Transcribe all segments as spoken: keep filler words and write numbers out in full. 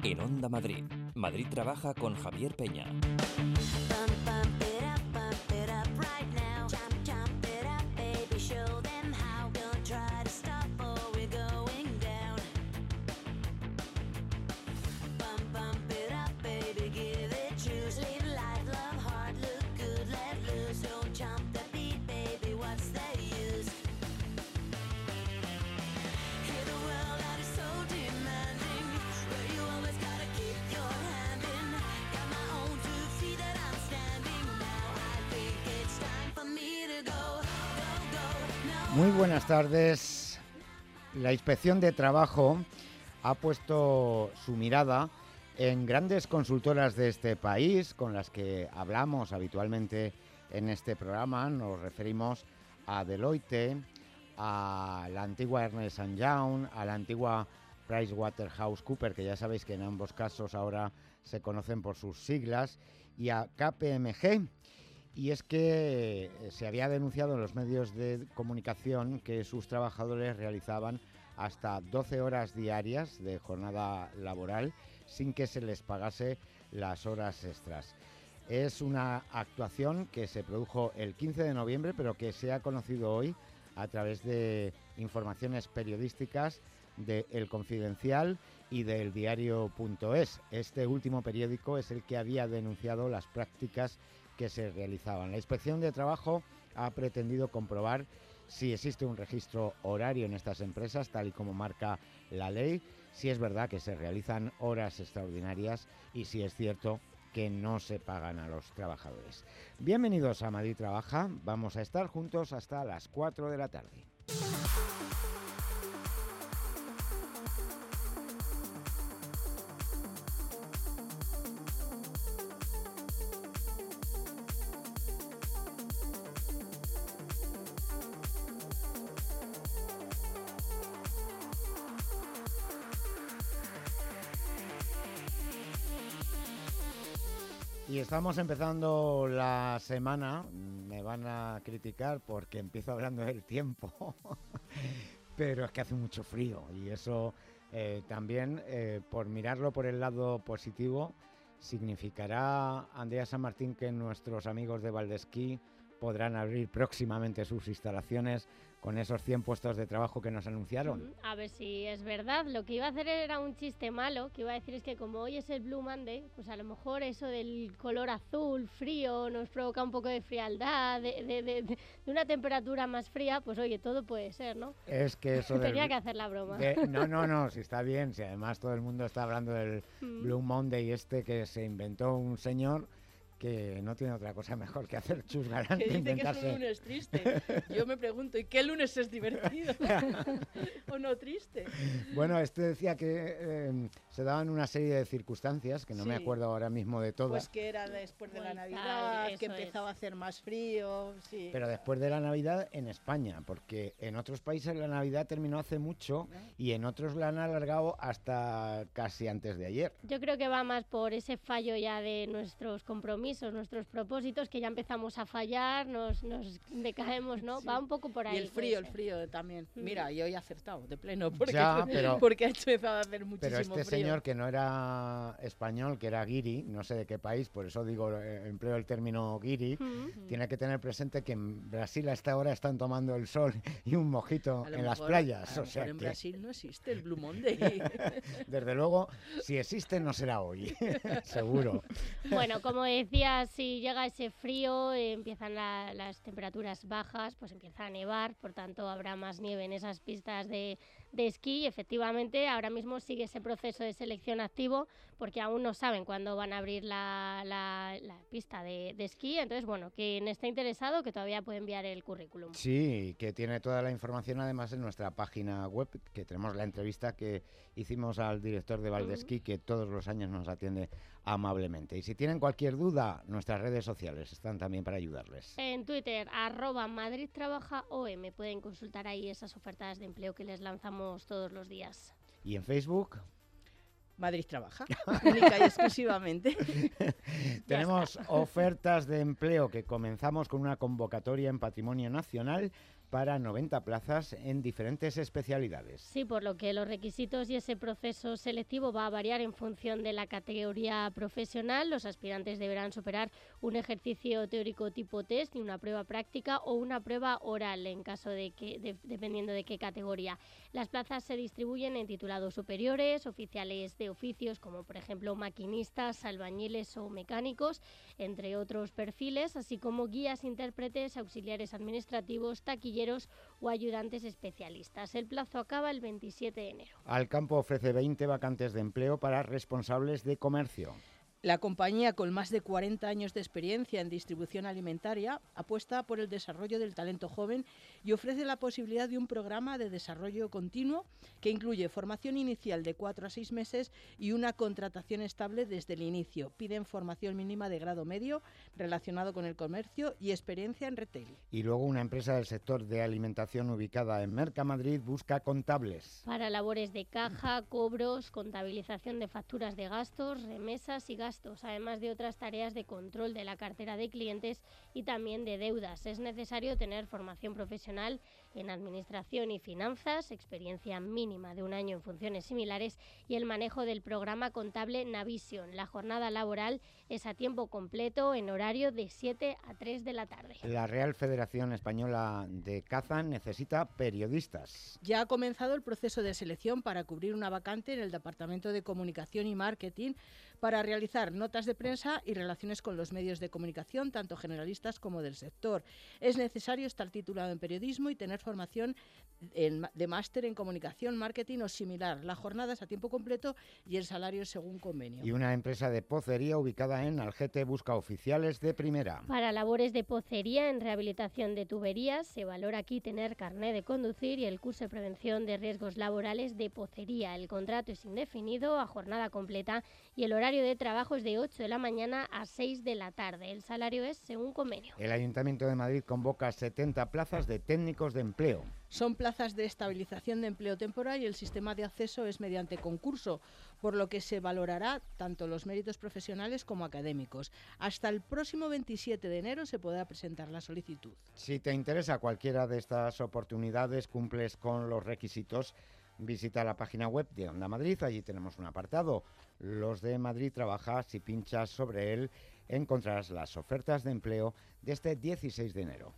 En Onda Madrid, Madrid Trabaja con Javier Peña. Muy buenas tardes. La Inspección de Trabajo ha puesto su mirada en grandes consultoras de este país con las que hablamos habitualmente en este programa. Nos referimos a Deloitte, a la antigua Ernst and Young, a la antigua PricewaterhouseCoopers, que ya sabéis que en ambos casos ahora se conocen por sus siglas, y a K P M G. Y es que se había denunciado en los medios de comunicación que sus trabajadores realizaban hasta doce horas diarias de jornada laboral sin que se les pagase las horas extras. Es una actuación que se produjo el quince de noviembre, pero que se ha conocido hoy a través de informaciones periodísticas de El Confidencial y del diario punto es. Este último periódico es el que había denunciado las prácticas que se realizaban. La Inspección de Trabajo ha pretendido comprobar si existe un registro horario en estas empresas, tal y como marca la ley, si es verdad que se realizan horas extraordinarias y si es cierto que no se pagan a los trabajadores. Bienvenidos a Madrid Trabaja. Vamos a estar juntos hasta las cuatro de la tarde. Y estamos empezando la semana, me van a criticar porque empiezo hablando del tiempo, pero es que hace mucho frío y eso eh, también, eh, por mirarlo por el lado positivo, significará, Andrea San Martín, que nuestros amigos de Valdesquí podrán abrir próximamente sus instalaciones con esos cien puestos de trabajo que nos anunciaron. A ver si es verdad. Lo que iba a hacer era un chiste malo, que iba a decir es que como hoy es el Blue Monday, pues a lo mejor eso del color azul, frío, nos provoca un poco de frialdad, de, de, de, de una temperatura más fría, pues oye, todo puede ser, ¿no? Es que eso Tenía del, que hacer la broma. De, no, no, no, si está bien, si además todo el mundo está hablando del mm. Blue Monday este que se inventó un señor que no tiene otra cosa mejor que hacer chusgarán que que dice inventarse. Que es un lunes triste. Yo me pregunto, ¿y qué lunes es divertido? ¿O no triste? Bueno, este decía que eh, se daban una serie de circunstancias, que no sí. me acuerdo ahora mismo de todas. Pues que era después de la Navidad, que empezaba es. a hacer más frío. Sí. Pero después de la Navidad en España, porque en otros países la Navidad terminó hace mucho ¿no? y en otros la han alargado hasta casi antes de ayer. Yo creo que va más por ese fallo ya de nuestros compromisos, nuestros propósitos, que ya empezamos a fallar, nos, nos decaemos, ¿no? Sí. Va un poco por ahí. Y el frío, el frío también. Mm. Mira, yo he acertado de pleno, porque, ya, pero, porque ha empezado a hacer muchísimo pero este frío. Señor que no era español, que era guiri, no sé de qué país, por eso digo, eh, empleo el término guiri, mm. tiene que tener presente que en Brasil a esta hora están tomando el sol y un mojito en mejor, las playas. A o sea en que... Brasil no existe el Blue Monday. Desde luego, si existe, no será hoy, seguro. Bueno, como decía, si llega ese frío, eh, empiezan la, las temperaturas bajas, pues empieza a nevar, por tanto habrá más nieve en esas pistas de, de esquí. Y efectivamente, ahora mismo sigue ese proceso de selección activo, porque aún no saben cuándo van a abrir la, la, la pista de, de esquí. Entonces, bueno, quien esté interesado, que todavía puede enviar el currículum. Sí, que tiene toda la información además en nuestra página web, que tenemos la entrevista que hicimos al director de Valdesquí, uh-huh. que todos los años nos atiende amablemente. Y si tienen cualquier duda, nuestras redes sociales están también para ayudarles. En Twitter, arroba Madrid Trabaja O M, pueden consultar ahí esas ofertas de empleo que les lanzamos todos los días. ¿Y en Facebook? Madrid Trabaja, única y exclusivamente. Tenemos ofertas de empleo que comenzamos con una convocatoria en Patrimonio Nacional para noventa plazas en diferentes especialidades. Sí, por lo que los requisitos y ese proceso selectivo va a variar en función de la categoría profesional. Los aspirantes deberán superar un ejercicio teórico tipo test y una prueba práctica o una prueba oral en caso de que, de, dependiendo de qué categoría. Las plazas se distribuyen en titulados superiores, oficiales de oficios como por ejemplo maquinistas, albañiles o mecánicos, entre otros perfiles, así como guías, intérpretes, auxiliares administrativos, taquilleros o ayudantes especialistas. El plazo acaba el veintisiete de enero. Alcampo ofrece veinte vacantes de empleo para responsables de comercio. La compañía, con más de cuarenta años de experiencia en distribución alimentaria, apuesta por el desarrollo del talento joven y ofrece la posibilidad de un programa de desarrollo continuo que incluye formación inicial de cuatro a seis meses y una contratación estable desde el inicio. Piden formación mínima de grado medio relacionado con el comercio y experiencia en retail. Y luego una empresa del sector de alimentación ubicada en Mercamadrid busca contables. Para labores de caja, cobros, contabilización de facturas de gastos, remesas y gastos. Gastos, además de otras tareas de control de la cartera de clientes y también de deudas. Es necesario tener formación profesional en administración y finanzas, experiencia mínima de un año en funciones similares y el manejo del programa contable Navision. La jornada laboral es a tiempo completo en horario de siete a tres de la tarde. La Real Federación Española de Caza necesita periodistas. Ya ha comenzado el proceso de selección para cubrir una vacante en el Departamento de Comunicación y Marketing para realizar notas de prensa y relaciones con los medios de comunicación, tanto generalistas como del sector. Es necesario estar titulado en periodismo y tener formación en, de máster en comunicación, marketing o similar. La jornada es a tiempo completo y el salario es según convenio. Y una empresa de pocería ubicada en Algete busca oficiales de primera. Para labores de pocería en rehabilitación de tuberías se valora aquí tener carné de conducir y el curso de prevención de riesgos laborales de pocería. El contrato es indefinido a jornada completa y el horario de trabajo es de ocho de la mañana a seis de la tarde. El salario es según convenio. El Ayuntamiento de Madrid convoca setenta plazas de técnicos de empleo. Son plazas de estabilización de empleo temporal y el sistema de acceso es mediante concurso, por lo que se valorará tanto los méritos profesionales como académicos. Hasta el próximo veintisiete de enero se podrá presentar la solicitud. Si te interesa cualquiera de estas oportunidades, cumples con los requisitos, visita la página web de Onda Madrid. Allí tenemos un apartado, Los de Madrid Trabaja. Si pinchas sobre él, encontrarás las ofertas de empleo de este dieciséis de enero.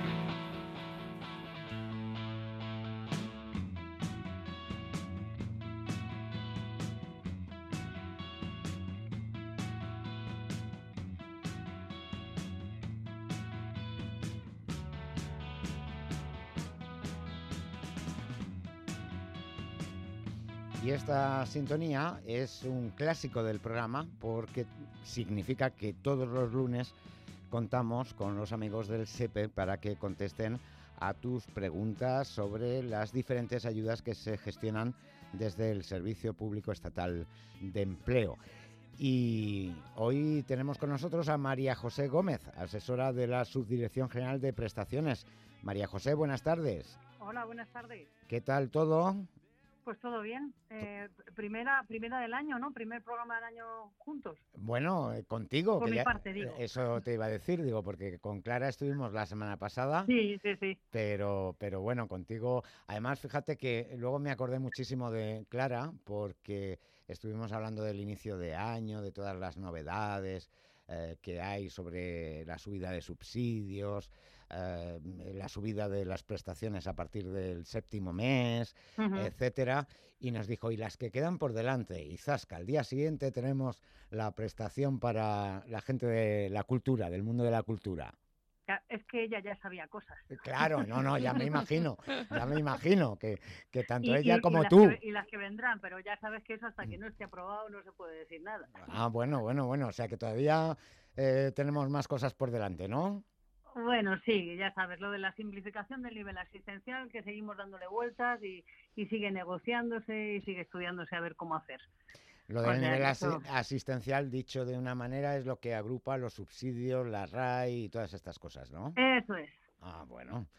Y esta sintonía es un clásico del programa porque significa que todos los lunes contamos con los amigos del SEPE para que contesten a tus preguntas sobre las diferentes ayudas que se gestionan desde el Servicio Público Estatal de Empleo. Y hoy tenemos con nosotros a María José Gómez, asesora de la Subdirección General de Prestaciones. María José, buenas tardes. Hola, buenas tardes. ¿Qué tal todo? Pues todo bien. Eh, primera primera del año, ¿no? Primer programa del año juntos. Bueno, eh, contigo. Por que mi ya, parte, digo. Eso te iba a decir, digo, porque con Clara estuvimos la semana pasada. Sí, sí, sí. Pero, pero bueno, contigo. Además, fíjate que luego me acordé muchísimo de Clara porque estuvimos hablando del inicio de año, de todas las novedades eh, que hay sobre la subida de subsidios, eh, la subida de las prestaciones a partir del séptimo mes, Uh-huh. etcétera, y nos dijo, y las que quedan por delante, y zasca, al día siguiente tenemos la prestación para la gente de la cultura, del mundo de la cultura. Es que ella ya sabía cosas. Claro, no, no, ya me imagino, ya me imagino que, que tanto Y, ella y- como y las tú. que- y las que vendrán, pero ya sabes que eso hasta que no esté aprobado no se puede decir nada. Ah, bueno, bueno, bueno, o sea que todavía eh, tenemos más cosas por delante, ¿no? Bueno, sí, ya sabes, lo de la simplificación del nivel asistencial, que seguimos dándole vueltas y, y sigue negociándose y sigue estudiándose a ver cómo hacer. Lo O del sea, nivel que asi- eso- asistencial, dicho de una manera, es lo que agrupa los subsidios, la R A I y todas estas cosas, ¿no? Eso es. Ah, bueno.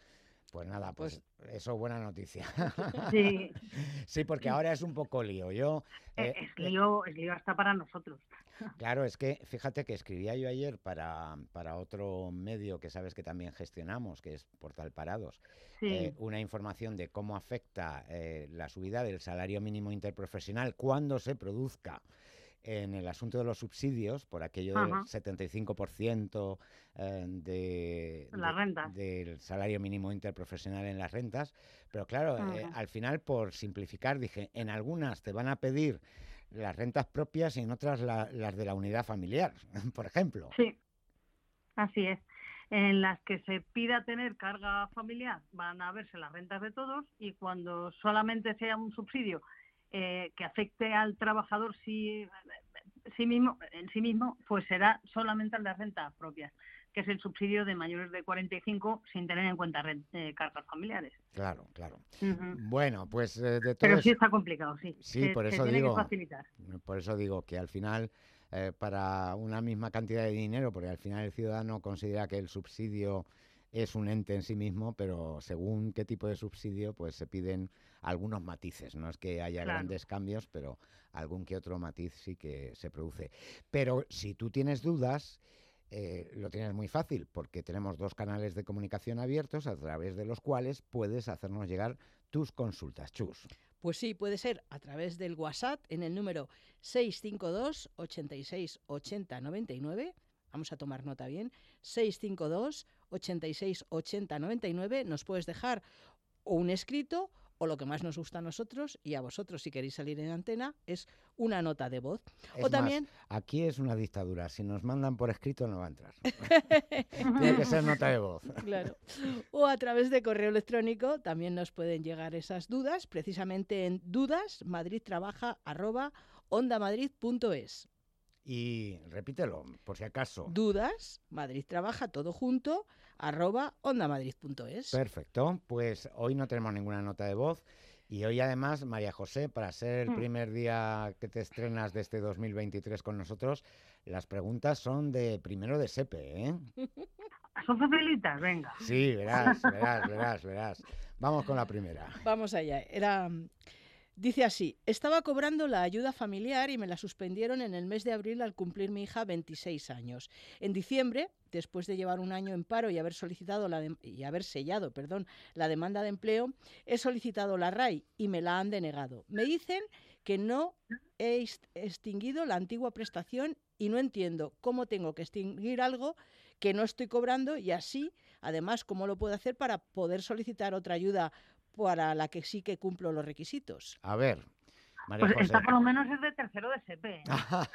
Pues nada, pues, Pues- eso buena noticia. Sí, Sí, porque ahora es un poco lío. Yo, eh, eh, es lío, es lío hasta para nosotros. claro, es que fíjate que escribía yo ayer para, para otro medio que sabes que también gestionamos, que es Portal Parados, eh, Sí, una información de cómo afecta eh, la subida del salario mínimo interprofesional cuando se produzca en el asunto de los subsidios, por aquello del ajá, setenta y cinco por ciento eh, de, las de- rentas. del salario mínimo interprofesional en las rentas. Pero claro, eh, Ujú. al final, por simplificar, dije, en algunas te van a pedir las rentas propias y en otras la- las de la unidad familiar, por ejemplo. Sí, así es. En las que se pida tener carga familiar van a verse las rentas de todos y cuando solamente sea un subsidio eh, que afecte al trabajador sí, sí mismo, en sí mismo, pues será solamente el de rentas propias, que es el subsidio de mayores de cuarenta y cinco sin tener en cuenta ren- eh, cargas familiares. Claro, claro. Ujú. Bueno, pues eh, de todo Pero sí eso, está complicado, sí. sí, Se, por se eso tiene que digo, facilitar. por eso digo que al final, eh, para una misma cantidad de dinero, porque al final el ciudadano considera que el subsidio es un ente en sí mismo, pero según qué tipo de subsidio, pues se piden algunos matices. No es que haya Claro. grandes cambios, pero algún que otro matiz sí que se produce. Pero si tú tienes dudas, eh, lo tienes muy fácil, porque tenemos dos canales de comunicación abiertos a través de los cuales puedes hacernos llegar tus consultas, Chus. Pues sí, puede ser a través del WhatsApp en el número seis cinco dos, ochenta y seis, ochenta, noventa y nueve. Vamos a tomar nota bien. seis cinco dos, ochenta y seis, ochenta, noventa y nueve. Nos puedes dejar o un escrito o lo que más nos gusta a nosotros y a vosotros si queréis salir en antena es una nota de voz. Es O también más, aquí es una dictadura. Si nos mandan por escrito no va a entrar. Tiene que ser nota de voz. Claro. O a través de correo electrónico también nos pueden llegar esas dudas, precisamente en dudas madridtrabaja arroba ondamadrid punto es. Y repítelo, por si acaso. Dudas madridtrabaja todo junto arroba ondamadrid punto es. Perfecto, pues hoy no tenemos ninguna nota de voz. Y hoy además, María José, para ser el primer día que te estrenas de este dos mil veintitrés con nosotros, las preguntas son de primero de S E P E, ¿eh? ¿Son facilitas? Venga. Sí, verás, verás, verás, verás. Vamos con la primera. Vamos allá. Era, dice así, estaba cobrando la ayuda familiar y me la suspendieron en el mes de abril al cumplir mi hija veintiséis años. En diciembre, después de llevar un año en paro y haber solicitado la de- y haber sellado, perdón, la demanda de empleo, he solicitado la R A I y me la han denegado. Me dicen que no he est- extinguido la antigua prestación y no entiendo cómo tengo que extinguir algo que no estoy cobrando y así, además, cómo lo puedo hacer para poder solicitar otra ayuda para la que sí que cumplo los requisitos. A ver, María Pues José. esta por lo menos es de tercero de S P. ¿eh?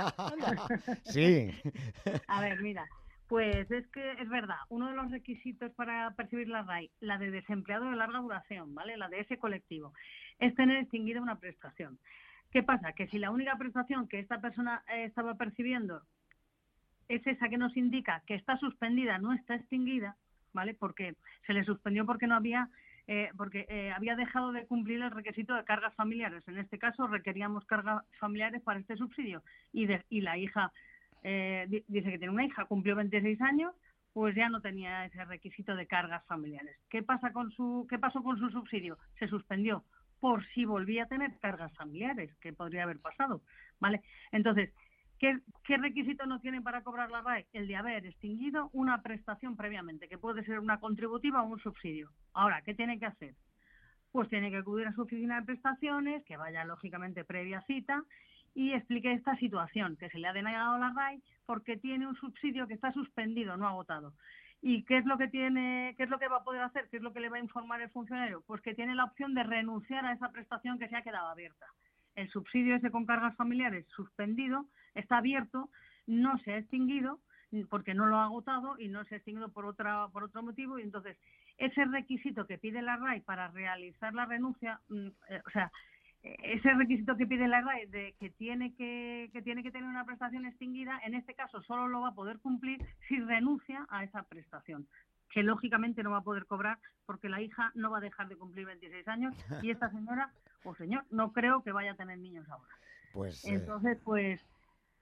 Sí. A ver, mira, pues es que es verdad, uno de los requisitos para percibir la R A I, la de desempleado de larga duración, ¿vale? La de ese colectivo, es tener extinguida una prestación. ¿Qué pasa? Que si la única prestación que esta persona eh, estaba percibiendo es esa que nos indica que está suspendida, no está extinguida, ¿vale? Porque se le suspendió porque no había, eh, porque eh, había dejado de cumplir el requisito de cargas familiares. En este caso requeríamos cargas familiares para este subsidio y, de, y la hija eh, di- dice que tiene una hija, cumplió veintiséis años, pues ya no tenía ese requisito de cargas familiares. ¿Qué pasa con su, qué pasó con su subsidio? Se suspendió por si volvía a tener cargas familiares, que podría haber pasado, ¿vale? Entonces, ¿Qué, ¿Qué requisito no tiene para cobrar la R A I? El de haber extinguido una prestación previamente, que puede ser una contributiva o un subsidio. Ahora, ¿qué tiene que hacer? Pues tiene que acudir a su oficina de prestaciones, que vaya lógicamente previa cita, y explique esta situación, que se le ha denegado la R A I porque tiene un subsidio que está suspendido, no agotado. ¿Y qué es lo que tiene, qué es lo que va a poder hacer? ¿Qué es lo que le va a informar el funcionario? Pues que tiene la opción de renunciar a esa prestación que se ha quedado abierta. El subsidio ese con cargas familiares suspendido está abierto, no se ha extinguido porque no lo ha agotado y no se ha extinguido por otra por otro motivo y entonces ese requisito que pide la R A I para realizar la renuncia, eh, o sea, ese requisito que pide la R A I de que tiene que, que tiene que tener una prestación extinguida, en este caso solo lo va a poder cumplir si renuncia a esa prestación, que lógicamente no va a poder cobrar porque la hija no va a dejar de cumplir veintiséis años y esta señora o señor no creo que vaya a tener niños ahora. Pues, Entonces, pues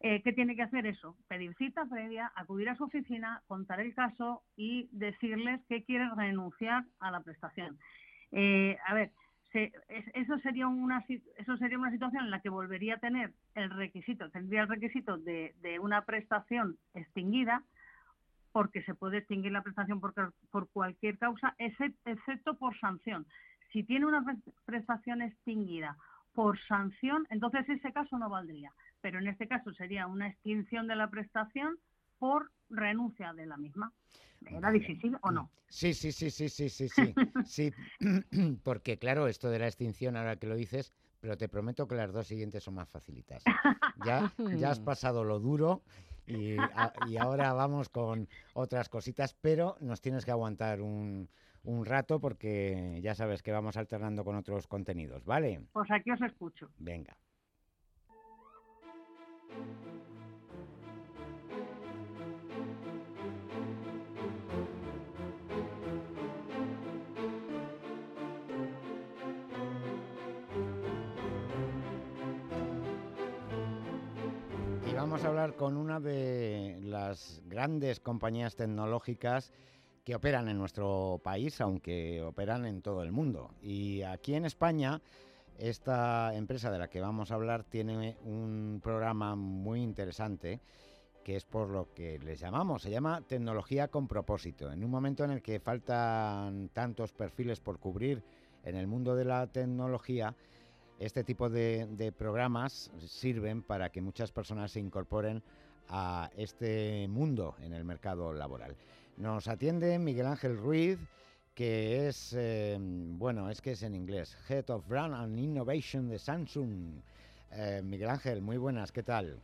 Eh, ¿Qué tiene que hacer eso? Pedir cita previa, acudir a su oficina, contar el caso y decirles que quiere renunciar a la prestación. Eh, a ver, se, es, eso, sería una, eso sería una situación en la que volvería a tener el requisito, tendría el requisito de, de una prestación extinguida, porque se puede extinguir la prestación por, por cualquier causa, excepto por sanción. Si tiene una prestación extinguida por sanción, entonces ese caso no valdría. Pero en este caso sería una extinción de la prestación por renuncia de la misma. ¿Era vale. difícil o no? Sí, sí, sí, sí, sí, sí, sí. sí. Porque claro, esto de la extinción, ahora que lo dices, pero te prometo que las dos siguientes son más facilitas. Ya, ya has pasado lo duro y, a, y ahora vamos con otras cositas, pero nos tienes que aguantar un, un rato porque ya sabes que vamos alternando con otros contenidos, ¿vale? Pues aquí os escucho. Venga. Vamos a hablar con una de las grandes compañías tecnológicas que operan en nuestro país, aunque operan en todo el mundo. Y aquí en España, esta empresa de la que vamos a hablar tiene un programa muy interesante, que es por lo que les llamamos, se llama Tecnología con Propósito. En un momento en el que faltan tantos perfiles por cubrir en el mundo de la tecnología, este tipo de, de programas sirven para que muchas personas se incorporen a este mundo en el mercado laboral. Nos atiende Miguel Ángel Ruiz, que es, eh, bueno, es que es en inglés, Head of Brand and Innovation de Samsung. Eh, Miguel Ángel, muy buenas, ¿qué tal?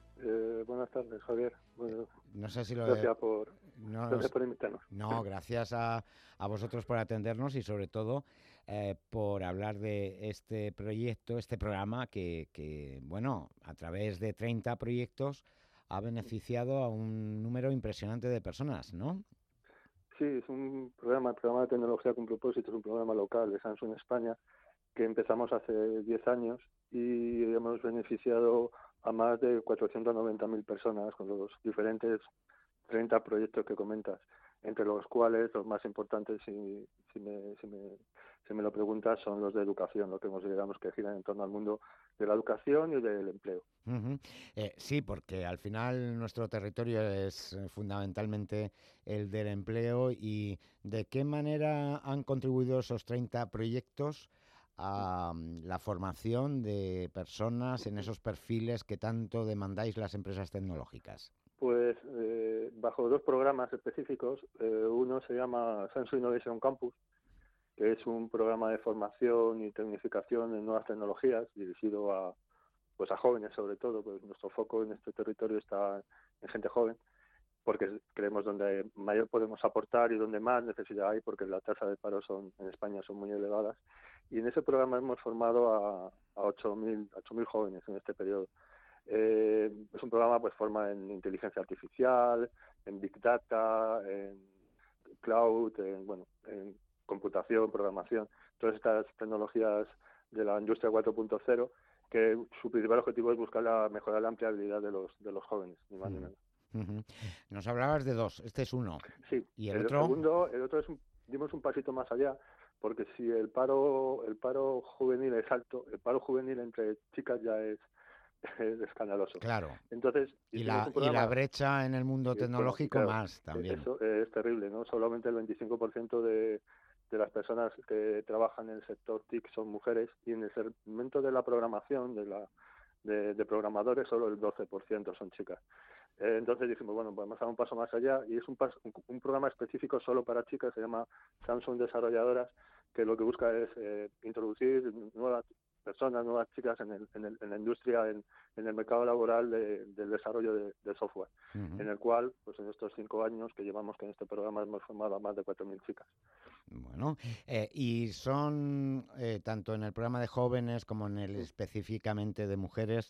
Eh, buenas tardes, Javier. Bueno, no sé si lo gracias, de... por, no, gracias por invitarnos. No, gracias a, a vosotros por atendernos y sobre todo eh, por hablar de este proyecto, este programa que, que, bueno, a través de treinta proyectos ha beneficiado a un número impresionante de personas, ¿no? Sí, es un programa, el programa de tecnología con propósito, es un programa local de Samsung España que empezamos hace diez años y hemos beneficiado a más de cuatrocientas noventa mil personas con los diferentes treinta proyectos que comentas, entre los cuales los más importantes, si, si, me, si, me, si me lo preguntas, son los de educación, lo que hemos digamos que giran en torno al mundo de la educación y del empleo. Uh-huh. Eh, sí, porque al final nuestro territorio es eh, fundamentalmente el del empleo. ¿Y de qué manera han contribuido esos treinta proyectos a um, la formación de personas en esos perfiles que tanto demandáis las empresas tecnológicas? Pues eh, bajo dos programas específicos. Eh, uno se llama Samsung Innovation Campus, que es un programa de formación y tecnificación en nuevas tecnologías dirigido a pues a jóvenes sobre todo, pues nuestro foco en este territorio está en gente joven, porque creemos donde mayor podemos aportar y donde más necesidad hay, porque las tasas de paro son en España son muy elevadas. Y en ese programa hemos formado a, a ocho mil jóvenes en este periodo. Eh, es un programa pues forma en inteligencia artificial, en big data, en cloud, en bueno, en computación, programación, todas estas tecnologías de la industria cuatro punto cero, que su principal objetivo es buscar la mejorar la empleabilidad de los de los jóvenes, ni más ni menos. Uh-huh. Nos hablabas de dos, este es uno. Sí, ¿y el, el otro? segundo, el otro es un, dimos un pasito más allá, porque si el paro el paro juvenil es alto, el paro juvenil entre chicas ya es es escandaloso. Claro. Entonces, y la, programa, y la brecha en el mundo tecnológico bueno, claro, más también. Eso es terrible, ¿no? Solamente el veinticinco por ciento de, de las personas que trabajan en el sector T I C son mujeres y en el segmento de la programación, de la de, de programadores, solo el doce por ciento son chicas. Eh, entonces dijimos, bueno, podemos dar un paso más allá y es un, paso, un, un programa específico solo para chicas, se llama Samsung Desarrolladoras, que lo que busca es eh, introducir nuevas personas, nuevas chicas en, el, en, el, en la industria, en, en el mercado laboral de, del desarrollo de, de software, uh-huh. en el cual, pues en estos cinco años que llevamos que en este programa hemos formado a más de cuatro mil chicas. Bueno, eh, y son, eh, tanto en el programa de jóvenes como en el específicamente de mujeres,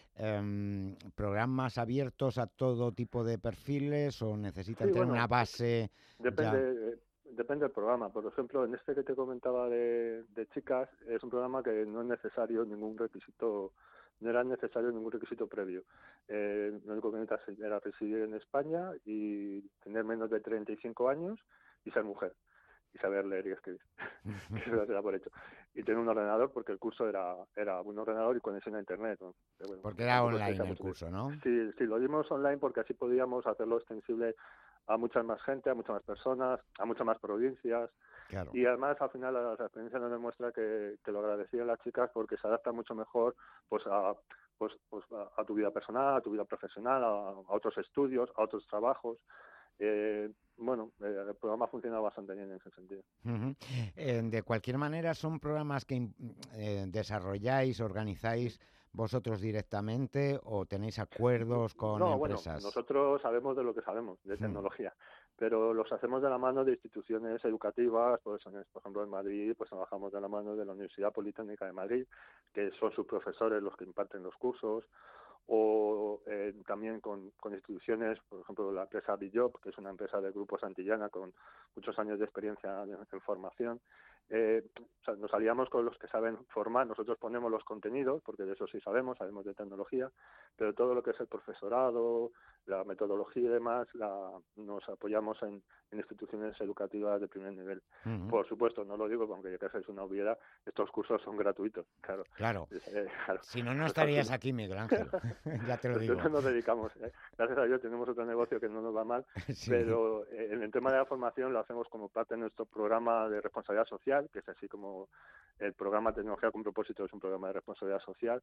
eh, programas abiertos a todo tipo de perfiles o necesitan sí, tener bueno, una base. Depende. Ya... Depende del programa. Por ejemplo, en este que te comentaba de, de chicas, es un programa que no es necesario ningún requisito no era necesario ningún requisito previo. Eh, lo único que necesitas era residir en España y tener menos de treinta y cinco años y ser mujer y saber leer y escribir. Eso se da por hecho. Y tener un ordenador, porque el curso era era un ordenador y conexión a internet, ¿no? Pero bueno, Porque era tampoco online el pensamos en curso, eso. ¿no? Sí, sí, lo dimos online porque así podíamos hacerlo extensible a mucha más gente, a muchas más personas, a muchas más provincias. Claro. Y además, al final, la, la experiencia nos demuestra que, que lo agradecían las chicas porque se adapta mucho mejor pues a, pues, pues a, a tu vida personal, a tu vida profesional, a, a otros estudios, a otros trabajos. Eh, bueno, eh, el programa ha funcionado bastante bien en ese sentido. Uh-huh. Eh, de cualquier manera, ¿son programas que eh, desarrolláis, organizáis vosotros directamente o tenéis acuerdos con no, empresas? Bueno, nosotros sabemos de lo que sabemos, de tecnología, hmm. pero los hacemos de la mano de instituciones educativas, pues, por ejemplo en Madrid pues trabajamos de la mano de la Universidad Politécnica de Madrid, que son sus profesores los que imparten los cursos, o eh, también con, con instituciones, por ejemplo la empresa Bijob, que es una empresa de Grupo Santillana con muchos años de experiencia en, en formación. Eh, o sea, nos aliamos con los que saben formar, nosotros ponemos los contenidos, porque de eso sí sabemos, sabemos de tecnología, pero todo lo que es el profesorado, la metodología y demás, la, nos apoyamos en, en instituciones educativas de primer nivel. Uh-huh. Por supuesto, no lo digo porque ya que es una obviedad, estos cursos son gratuitos, claro. Claro, eh, claro. Si no, no estarías aquí, Miguel Ángel, ya te lo digo. Entonces nos dedicamos, ¿eh? Gracias a Dios tenemos otro negocio que no nos va mal, sí. Pero eh, en el tema de la formación lo hacemos como parte de nuestro programa de responsabilidad social, que es así como el programa Tecnología con Propósito, es un programa de responsabilidad social,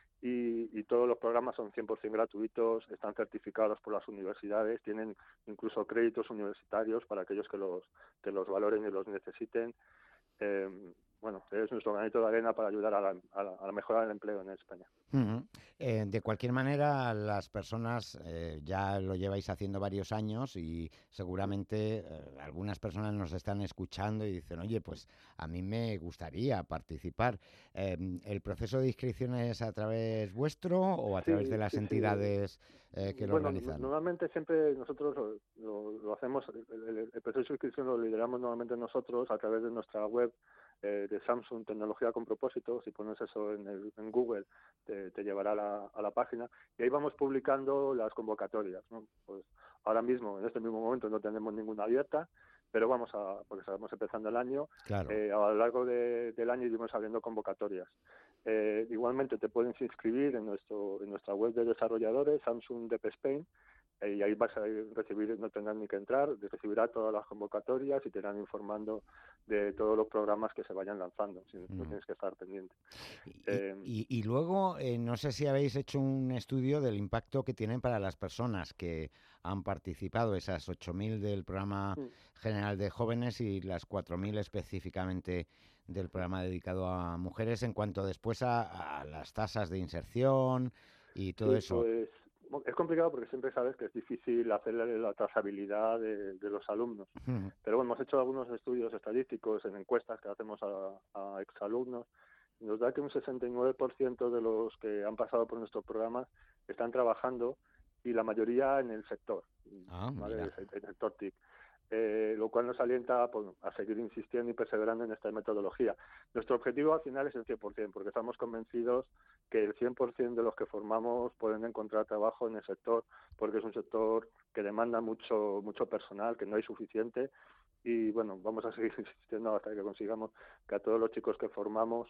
y, y todos los programas son cien por ciento gratuitos, están certificados por las universidades, tienen incluso créditos universitarios para aquellos que los, que los valoren y los necesiten. Eh, bueno, es nuestro granito de arena para ayudar a la, a la, a la mejora del empleo en España. Uh-huh. Eh, de cualquier manera, las personas eh, ya lo lleváis haciendo varios años y seguramente eh, algunas personas nos están escuchando y dicen, oye, pues a mí me gustaría participar. Eh, ¿El proceso de inscripción es a través vuestro o a sí, través de las sí, entidades eh, que lo bueno, organizan? Normalmente siempre nosotros lo, lo, lo hacemos, el, el, el proceso de inscripción lo lideramos normalmente nosotros a través de nuestra web eh, de Samsung Tecnología con Propósito. Si pones eso en, el, en Google te, te llevará a la, a la página y ahí vamos publicando las convocatorias, ¿no? Pues ahora mismo, en este mismo momento, no tenemos ninguna abierta, pero vamos a, porque estamos empezando el año, claro. eh, a lo largo de, del año iremos abriendo convocatorias. Eh, igualmente te puedes inscribir en nuestro en nuestra web de desarrolladores, Samsung Dev Spain, eh, y ahí vas a recibir, no tendrás ni que entrar, recibirá todas las convocatorias y te irán informando de todos los programas que se vayan lanzando, si no, no tienes que estar pendiente. Y, eh, y, y luego, eh, no sé si habéis hecho un estudio del impacto que tienen para las personas que han participado, esas ocho mil del programa sí. general de jóvenes y las cuatro mil específicamente del programa dedicado a mujeres, en cuanto después a, a las tasas de inserción y todo sí, eso. Pues, es complicado porque siempre sabes que es difícil hacer la trazabilidad de, de los alumnos. Uh-huh. Pero bueno, hemos hecho algunos estudios estadísticos en encuestas que hacemos a, a exalumnos. Y nos da que un sesenta y nueve por ciento de los que han pasado por nuestros programas están trabajando y la mayoría en el sector, ah, ¿vale? el, el sector T I C. Eh, lo cual nos alienta pues, a seguir insistiendo y perseverando en esta metodología. Nuestro objetivo al final es el cien por ciento, porque estamos convencidos que el cien por ciento de los que formamos pueden encontrar trabajo en el sector, porque es un sector que demanda mucho mucho personal, que no hay suficiente, y bueno, vamos a seguir insistiendo hasta que consigamos que a todos los chicos que formamos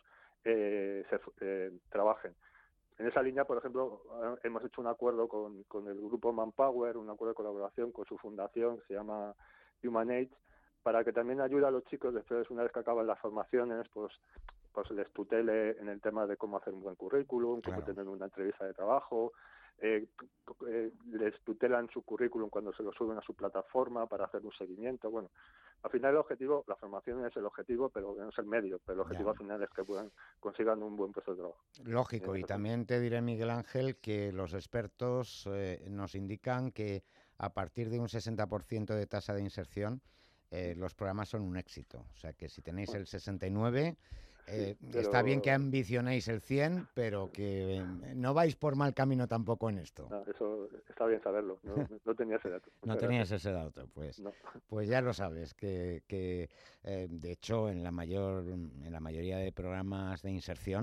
eh, se, eh, trabajen. En esa línea, por ejemplo, hemos hecho un acuerdo con, con el grupo Manpower, un acuerdo de colaboración con su fundación, que se llama HumanAid, para que también ayude a los chicos, después, una vez que acaban las formaciones, pues pues les tutele en el tema de cómo hacer un buen currículum, cómo claro. tener una entrevista de trabajo, eh, eh, les tutelan su currículum cuando se lo suben a su plataforma para hacer un seguimiento. Bueno, al final el objetivo, la formación es el objetivo, pero no es el medio, pero el objetivo ya. al final es que puedan consigan un buen puesto de trabajo. Lógico, y también te diré, Miguel Ángel, que los expertos eh, nos indican que a partir de un sesenta por ciento de tasa de inserción, eh, los programas son un éxito. O sea que si tenéis el sesenta y nueve... Eh, sí, pero... Está bien que ambicionéis el cien, pero que eh, no vais por mal camino tampoco en esto. No, eso está bien saberlo, no, no tenía ese dato. No tenías ese dato, pues, no. pues ya lo sabes, que, que eh, de hecho en la mayor, en la mayoría de programas de inserción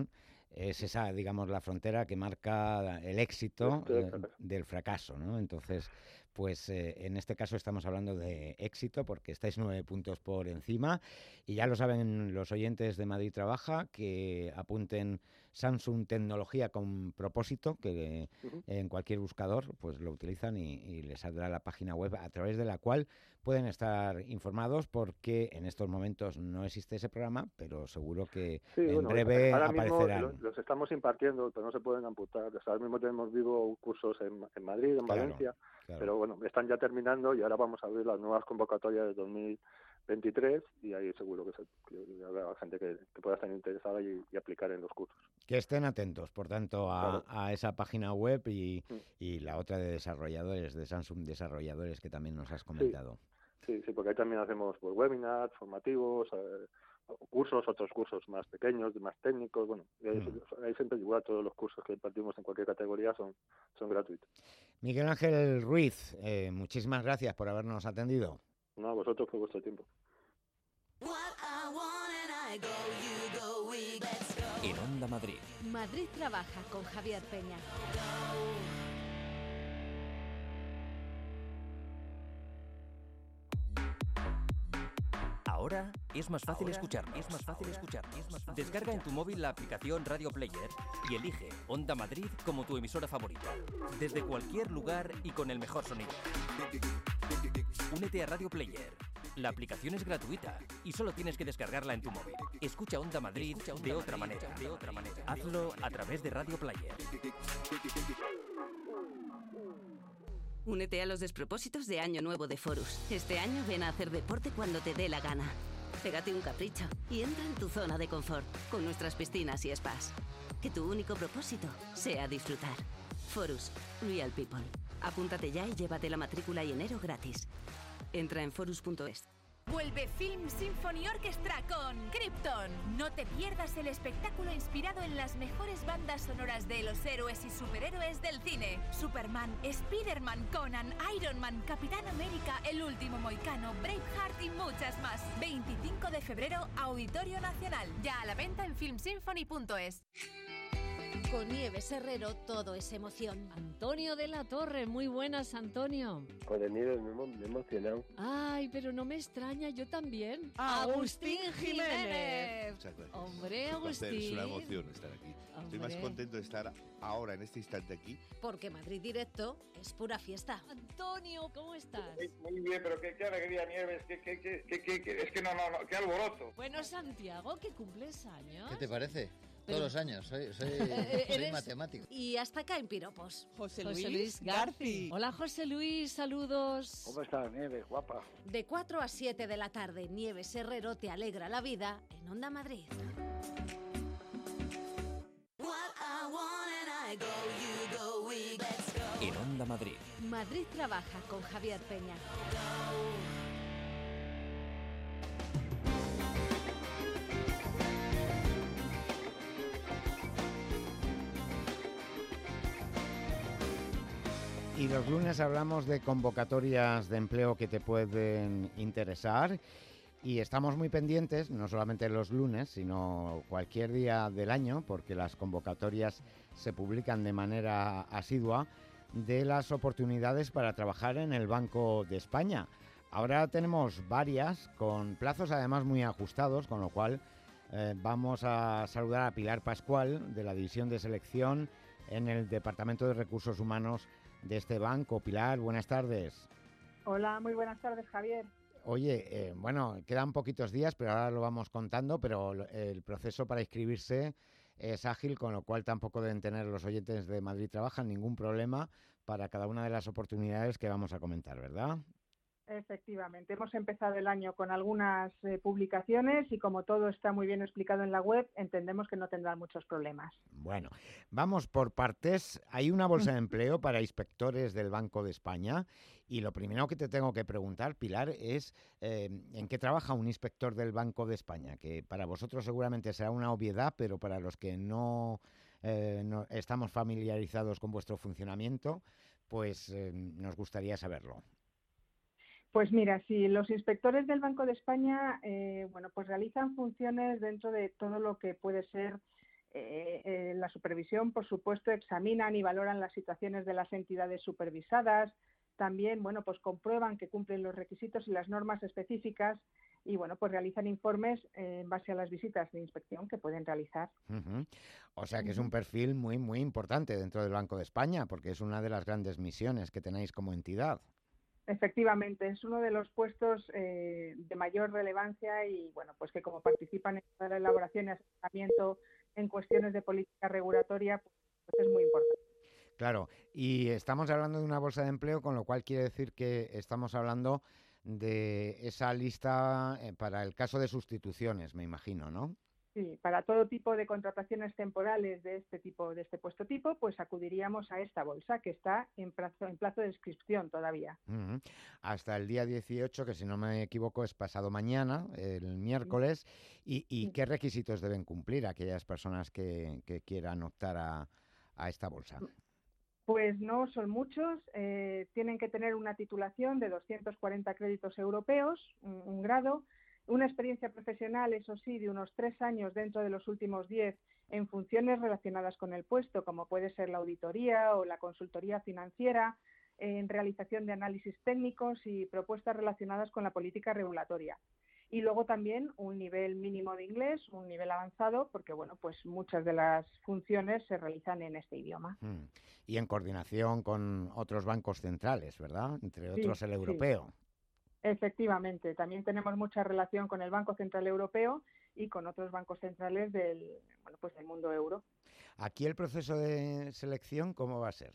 es esa, digamos, la frontera que marca el éxito eh, del fracaso, ¿no? Entonces, pues eh, en este caso estamos hablando de éxito porque estáis nueve puntos por encima y ya lo saben los oyentes de Madrid Trabaja, que apunten Samsung Tecnología con propósito, que uh-huh. en cualquier buscador pues lo utilizan y, y les saldrá la página web a través de la cual pueden estar informados, porque en estos momentos no existe ese programa, pero seguro que sí, en bueno, breve ahora aparecerán. Mismo los estamos impartiendo, pero no se pueden amputar. O sea, ahora mismo tenemos vivo cursos en, en Madrid, en claro, Valencia, claro. pero bueno, están ya terminando y ahora vamos a abrir las nuevas convocatorias de dos mil veintitrés y ahí seguro que, se, que habrá gente que, que pueda estar interesada y, y aplicar en los cursos. Que estén atentos, por tanto, a, claro. a esa página web y, y la otra de desarrolladores, de Samsung Desarrolladores, que también nos has comentado. Sí, sí, sí, porque ahí también hacemos pues, webinars formativos, eh, cursos, otros cursos más pequeños, más técnicos. Bueno, ahí, mm. ahí siempre igual todos los cursos que impartimos en cualquier categoría son, son gratuitos. Miguel Ángel Ruiz, eh, muchísimas gracias por habernos atendido. No, a vosotros por vuestro tiempo. En Onda Madrid. Madrid Trabaja con Javier Peña. Ahora es más fácil escuchar, es más fácil escuchar, es más fácil. Descarga en tu móvil la aplicación Radio Player y elige Onda Madrid como tu emisora favorita, desde cualquier lugar y con el mejor sonido. Únete a Radio Player. La aplicación es gratuita y solo tienes que descargarla en tu móvil. Escucha Onda Madrid de otra manera, de otra manera. Hazlo a través de Radio Player. Únete a los despropósitos de Año Nuevo de Forus. Este año ven a hacer deporte cuando te dé la gana. Pégate un capricho y entra en tu zona de confort con nuestras piscinas y spas. Que tu único propósito sea disfrutar. Forus, Real People. Apúntate ya y llévate la matrícula y enero gratis. Entra en forus punto es. Vuelve Film Symphony Orchestra con Krypton. No te pierdas el espectáculo inspirado en las mejores bandas sonoras de los héroes y superhéroes del cine. Superman, Spider-Man, Conan, Iron Man, Capitán América, El Último Mohicano, Braveheart y muchas más. veinticinco de febrero, Auditorio Nacional. Ya a la venta en film symphony punto es. Con Nieves Herrero todo es emoción. Antonio de la Torre, muy buenas, Antonio. Con el Nieves me he emocionado. Ay, pero no me extraña, yo también. Agustín Jiménez. Hombre, Agustín. Es una emoción estar aquí. Hombre. Estoy más contento de estar ahora, en este instante aquí. Porque Madrid Directo es pura fiesta. Antonio, ¿cómo estás? Muy bien, pero qué, qué alegría, Nieves. Qué, qué, qué, qué, qué, es que no, no, no, qué alboroto. Bueno, Santiago, que cumples años. ¿Qué te parece? Todos los años, soy, soy, soy matemático. Y hasta acá en piropos. José Luis, José Luis Garci. Hola, José Luis, saludos. ¿Cómo estás, Nieves, guapa? De cuatro a siete de la tarde, Nieves Herrero te alegra la vida en Onda Madrid. En Onda Madrid. Madrid Trabaja con Javier Peña. Y los lunes hablamos de convocatorias de empleo que te pueden interesar y estamos muy pendientes, no solamente los lunes, sino cualquier día del año, porque las convocatorias se publican de manera asidua, de las oportunidades para trabajar en el Banco de España. Ahora tenemos varias, con plazos además muy ajustados, con lo cual eh, vamos a saludar a Pilar Pascual, de la División de Selección en el Departamento de Recursos Humanos de este banco. Pilar, buenas tardes. Hola, muy buenas tardes, Javier. Oye, eh, bueno, quedan poquitos días, pero ahora lo vamos contando, pero el proceso para inscribirse es ágil, con lo cual tampoco deben tener los oyentes de Madrid Trabajan ningún problema para cada una de las oportunidades que vamos a comentar, ¿verdad? Efectivamente, hemos empezado el año con algunas eh, publicaciones y como todo está muy bien explicado en la web, entendemos que no tendrán muchos problemas. Bueno, vamos por partes. Hay una bolsa de empleo para inspectores del Banco de España y lo primero que te tengo que preguntar, Pilar, es eh, ¿en qué trabaja un inspector del Banco de España? Que para vosotros seguramente será una obviedad, pero para los que no, eh, no estamos familiarizados con vuestro funcionamiento, pues eh, nos gustaría saberlo. Pues mira, si los inspectores del Banco de España, eh, bueno, pues realizan funciones dentro de todo lo que puede ser Eh, eh, la supervisión, por supuesto, examinan y valoran las situaciones de las entidades supervisadas. También, bueno, pues comprueban que cumplen los requisitos y las normas específicas y, bueno, pues realizan informes eh, en base a las visitas de inspección que pueden realizar. Uh-huh. O sea que es un perfil muy, muy importante dentro del Banco de España, porque es una de las grandes misiones que tenéis como entidad. Efectivamente, es uno de los puestos eh, de mayor relevancia y, bueno, pues que como participan en la elaboración y asesoramiento en cuestiones de política regulatoria, pues es muy importante. Claro, y estamos hablando de una bolsa de empleo, con lo cual quiere decir que estamos hablando de esa lista para el caso de sustituciones, me imagino, ¿no? Sí, para todo tipo de contrataciones temporales de este tipo, de este puesto tipo, pues acudiríamos a esta bolsa que está en plazo, en plazo de inscripción todavía. Uh-huh. Hasta el día dieciocho, que si no me equivoco es pasado mañana, el miércoles. ¿Y, y sí. qué requisitos deben cumplir aquellas personas que, que quieran optar a, a esta bolsa? Pues no son muchos, eh, tienen que tener una titulación de doscientos cuarenta créditos europeos, un, un grado, una experiencia profesional, eso sí, de unos tres años dentro de los últimos diez en funciones relacionadas con el puesto, como puede ser la auditoría o la consultoría financiera, en realización de análisis técnicos y propuestas relacionadas con la política regulatoria. Y luego también un nivel mínimo de inglés, un nivel avanzado, porque bueno, pues muchas de las funciones se realizan en este idioma. Mm. Y en coordinación con otros bancos centrales, ¿verdad? Entre otros sí, el europeo. Sí. Efectivamente, también tenemos mucha relación con el Banco Central Europeo y con otros bancos centrales del, bueno, pues del mundo euro. Aquí el proceso de selección, ¿cómo va a ser?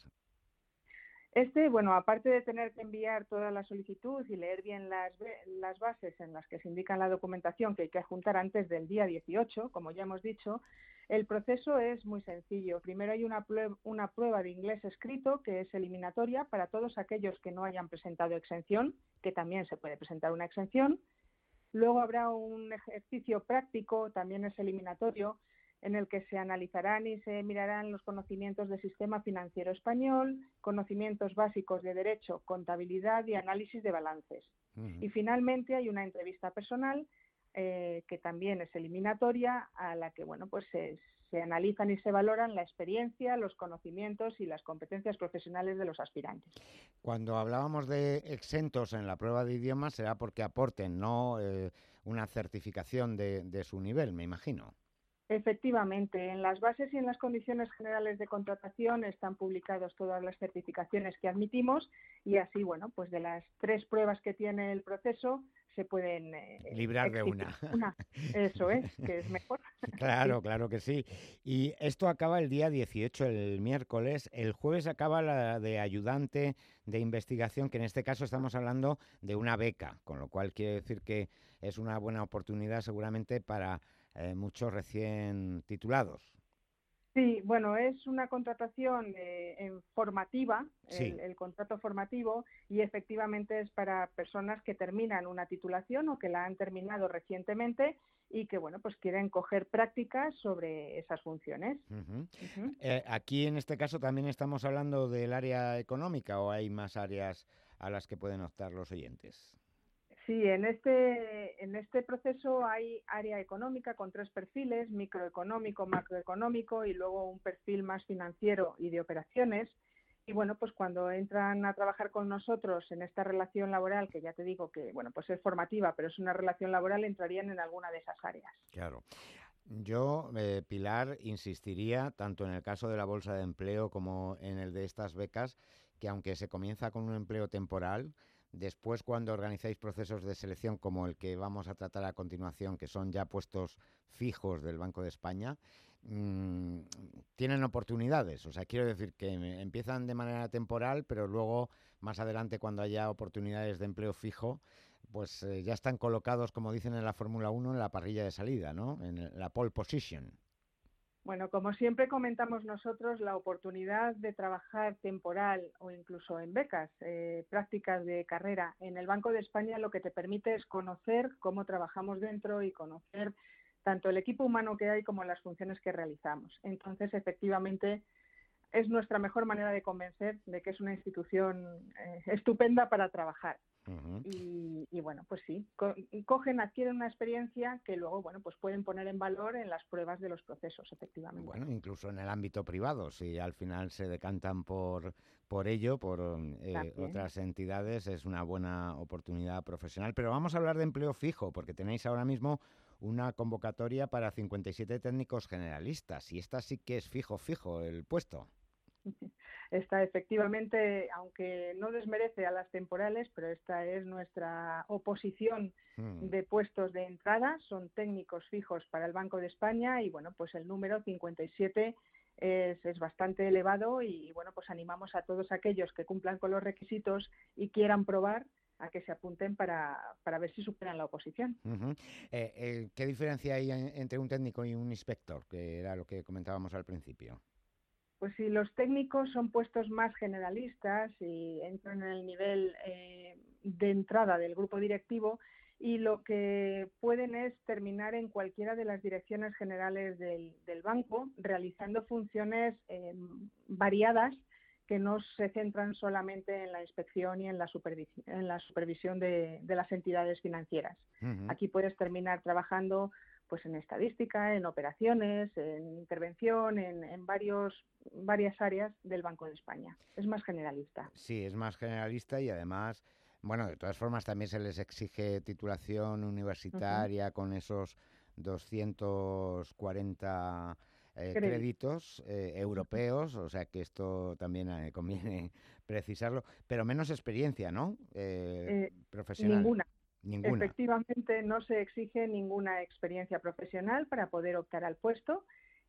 Este, bueno, aparte de tener que enviar toda la solicitud y leer bien las, las bases en las que se indica la documentación que hay que adjuntar antes del día dieciocho, como ya hemos dicho, el proceso es muy sencillo. Primero hay una prueba, una prueba de inglés escrito que es eliminatoria para todos aquellos que no hayan presentado exención, que también se puede presentar una exención. Luego habrá un ejercicio práctico, también es eliminatorio, en el que se analizarán y se mirarán los conocimientos del sistema financiero español, conocimientos básicos de derecho, contabilidad y análisis de balances. Uh-huh. Y finalmente hay una entrevista personal eh, que también es eliminatoria, a la que bueno, pues se, se analizan y se valoran la experiencia, los conocimientos y las competencias profesionales de los aspirantes. Cuando hablábamos de exentos en la prueba de idiomas será porque aporten, no eh, una certificación de, de su nivel, me imagino. Efectivamente, en las bases y en las condiciones generales de contratación están publicadas todas las certificaciones que admitimos y así, bueno, pues de las tres pruebas que tiene el proceso se pueden eh, librar de una. una. Eso es, que es mejor. Claro, claro que sí. Y esto acaba el día dieciocho, el miércoles. El jueves acaba la de ayudante de investigación, que en este caso estamos hablando de una beca, con lo cual quiere decir que es una buena oportunidad seguramente para Eh, muchos recién titulados. Sí, bueno, es una contratación eh, en formativa, sí. el, el contrato formativo, y efectivamente es para personas que terminan una titulación o que la han terminado recientemente y que, bueno, pues quieren coger prácticas sobre esas funciones. Uh-huh. Uh-huh. Eh, aquí, en este caso, también estamos hablando del área económica, ¿o hay más áreas a las que pueden optar los oyentes? Sí, en este, en este proceso hay área económica con tres perfiles, microeconómico, macroeconómico y luego un perfil más financiero y de operaciones. Y bueno, pues cuando entran a trabajar con nosotros en esta relación laboral, que ya te digo que, bueno, pues es formativa, pero es una relación laboral, entrarían en alguna de esas áreas. Claro. Yo, eh, Pilar, insistiría, tanto en el caso de la bolsa de empleo como en el de estas becas, que aunque se comienza con un empleo temporal, después, cuando organizáis procesos de selección como el que vamos a tratar a continuación, que son ya puestos fijos del Banco de España, mmm, tienen oportunidades. O sea, quiero decir que empiezan de manera temporal, pero luego, más adelante, cuando haya oportunidades de empleo fijo, pues eh, ya están colocados, como dicen en la Fórmula uno, en la parrilla de salida, ¿no? En la pole position. Bueno, como siempre comentamos nosotros, la oportunidad de trabajar temporal o incluso en becas, eh, prácticas de carrera en el Banco de España, lo que te permite es conocer cómo trabajamos dentro y conocer tanto el equipo humano que hay como las funciones que realizamos. Entonces, efectivamente, es nuestra mejor manera de convencer de que es una institución eh, estupenda para trabajar. Uh-huh. y, y bueno, pues sí, co- cogen, adquieren una experiencia que luego, bueno, pues pueden poner en valor en las pruebas de los procesos, efectivamente. Bueno, incluso en el ámbito privado, si al final se decantan por, por ello, por eh, otras entidades, es una buena oportunidad profesional. Pero vamos a hablar de empleo fijo, porque tenéis ahora mismo una convocatoria para cincuenta y siete técnicos generalistas, y esta sí que es fijo, fijo el puesto. Esta efectivamente, aunque no desmerece a las temporales, pero esta es nuestra oposición hmm. de puestos de entrada, son técnicos fijos para el Banco de España y bueno, pues el número cincuenta y siete es, es bastante elevado y bueno, pues animamos a todos aquellos que cumplan con los requisitos y quieran probar a que se apunten para, para ver si superan la oposición. Uh-huh. eh, eh, ¿Qué diferencia hay en, entre un técnico y un inspector? Que era lo que comentábamos al principio. Pues si los técnicos son puestos más generalistas y entran en el nivel eh, de entrada del grupo directivo y lo que pueden es terminar en cualquiera de las direcciones generales del, del banco realizando funciones eh, variadas que no se centran solamente en la inspección y en la supervisión, en la supervisión de, de las entidades financieras. Uh-huh. Aquí puedes terminar trabajando pues en estadística, en operaciones, en intervención, en, en varios, varias áreas del Banco de España. Es más generalista. Sí, es más generalista y además, bueno, de todas formas también se les exige titulación universitaria uh-huh. con esos doscientos cuarenta eh, créditos eh, europeos, o sea que esto también eh, conviene precisarlo, pero menos experiencia, ¿no? Eh, eh, profesional. Ninguna. Ninguna. Efectivamente, no se exige ninguna experiencia profesional para poder optar al puesto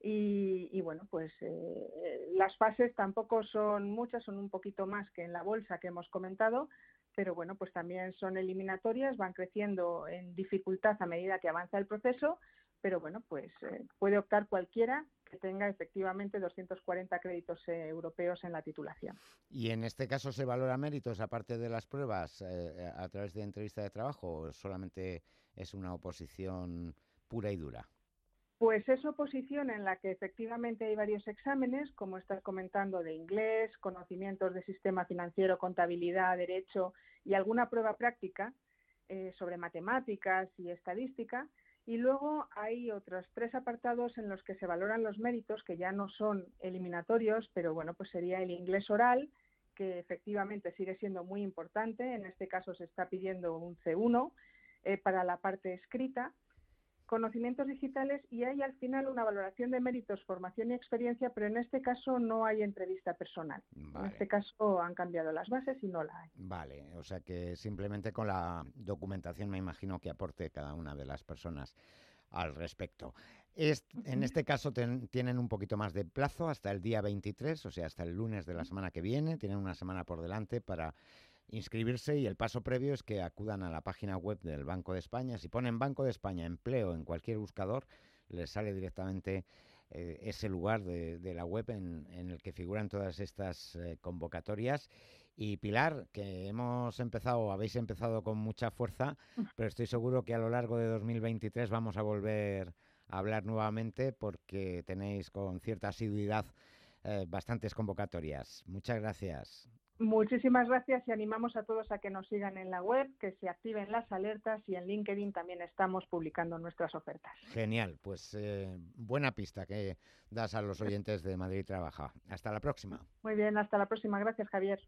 y, y bueno, pues eh, las fases tampoco son muchas, son un poquito más que en la bolsa que hemos comentado, pero bueno, pues también son eliminatorias, van creciendo en dificultad a medida que avanza el proceso, pero bueno, pues eh, puede optar cualquiera que tenga efectivamente doscientos cuarenta créditos eh, europeos en la titulación. ¿Y en este caso se valora méritos aparte de las pruebas eh, a través de entrevista de trabajo o solamente es una oposición pura y dura? Pues es oposición en la que efectivamente hay varios exámenes, como estás comentando, de inglés, conocimientos de sistema financiero, contabilidad, derecho y alguna prueba práctica eh, sobre matemáticas y estadística. Y luego hay otros tres apartados en los que se valoran los méritos, que ya no son eliminatorios, pero bueno, pues sería el inglés oral, que efectivamente sigue siendo muy importante. En este caso se está pidiendo un ce uno eh, para la parte escrita, conocimientos digitales y hay al final una valoración de méritos, formación y experiencia, pero en este caso no hay entrevista personal. Vale. En este caso han cambiado las bases y no la hay. Vale, o sea que simplemente con la documentación me imagino que aporte cada una de las personas al respecto. Es, en este caso ten, tienen un poquito más de plazo hasta el día veintitrés, o sea, hasta el lunes de la semana que viene, tienen una semana por delante para inscribirse y el paso previo es que acudan a la página web del Banco de España. Si ponen Banco de España empleo en cualquier buscador, les sale directamente eh, ese lugar de, de la web en, en el que figuran todas estas eh, convocatorias. Y Pilar, que hemos empezado, habéis empezado con mucha fuerza, pero estoy seguro que a lo largo de dos mil veintitrés vamos a volver a hablar nuevamente porque tenéis con cierta asiduidad eh, bastantes convocatorias. Muchas gracias. Muchísimas gracias y animamos a todos a que nos sigan en la web, que se activen las alertas y en LinkedIn también estamos publicando nuestras ofertas. Genial, pues eh, buena pista que das a los oyentes de Madrid Trabaja. Hasta la próxima. Muy bien, hasta la próxima. Gracias, Javier.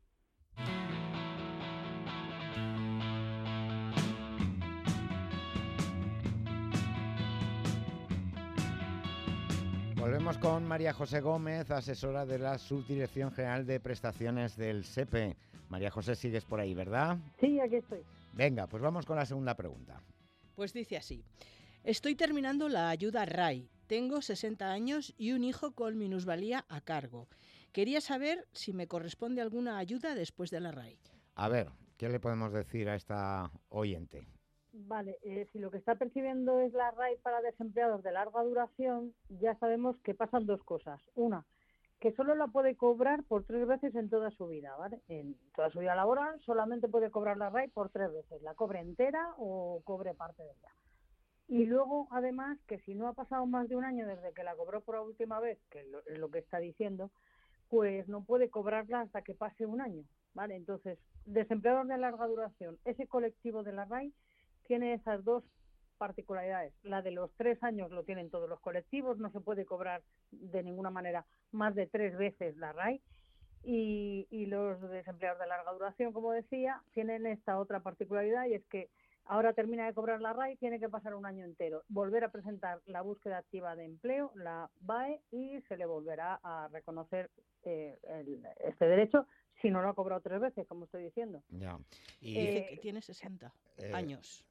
Volvemos con María José Gómez, asesora de la Subdirección General de Prestaciones del S E P E. María José, sigues por ahí, ¿verdad? Sí, aquí estoy. Venga, pues vamos con la segunda pregunta. Pues dice así. Estoy terminando la ayuda R A I. Tengo sesenta años y un hijo con minusvalía a cargo. Quería saber si me corresponde alguna ayuda después de la R A I. A ver, ¿qué le podemos decir a esta oyente? Vale, eh, si lo que está percibiendo es la R A I para desempleados de larga duración, ya sabemos que pasan dos cosas. Una, que solo la puede cobrar por tres veces en toda su vida, ¿vale? En toda su vida laboral solamente puede cobrar la R A I por tres veces, la cobre entera o cobre parte de ella. Y luego, además, que si no ha pasado más de un año desde que la cobró por la última vez, que es lo que está diciendo, pues no puede cobrarla hasta que pase un año. ¿vale? Entonces, desempleados de larga duración, ese colectivo de la R A I tiene esas dos particularidades. La de los tres años lo tienen todos los colectivos, no se puede cobrar de ninguna manera más de tres veces la R A I, y, y los desempleados de larga duración, como decía, tienen esta otra particularidad, y es que ahora termina de cobrar la R A I, tiene que pasar un año entero, volver a presentar la búsqueda activa de empleo, la B A E, y se le volverá a reconocer eh, el, este derecho si no lo ha cobrado tres veces, como estoy diciendo. Ya. Y Dice que tiene sesenta eh, años.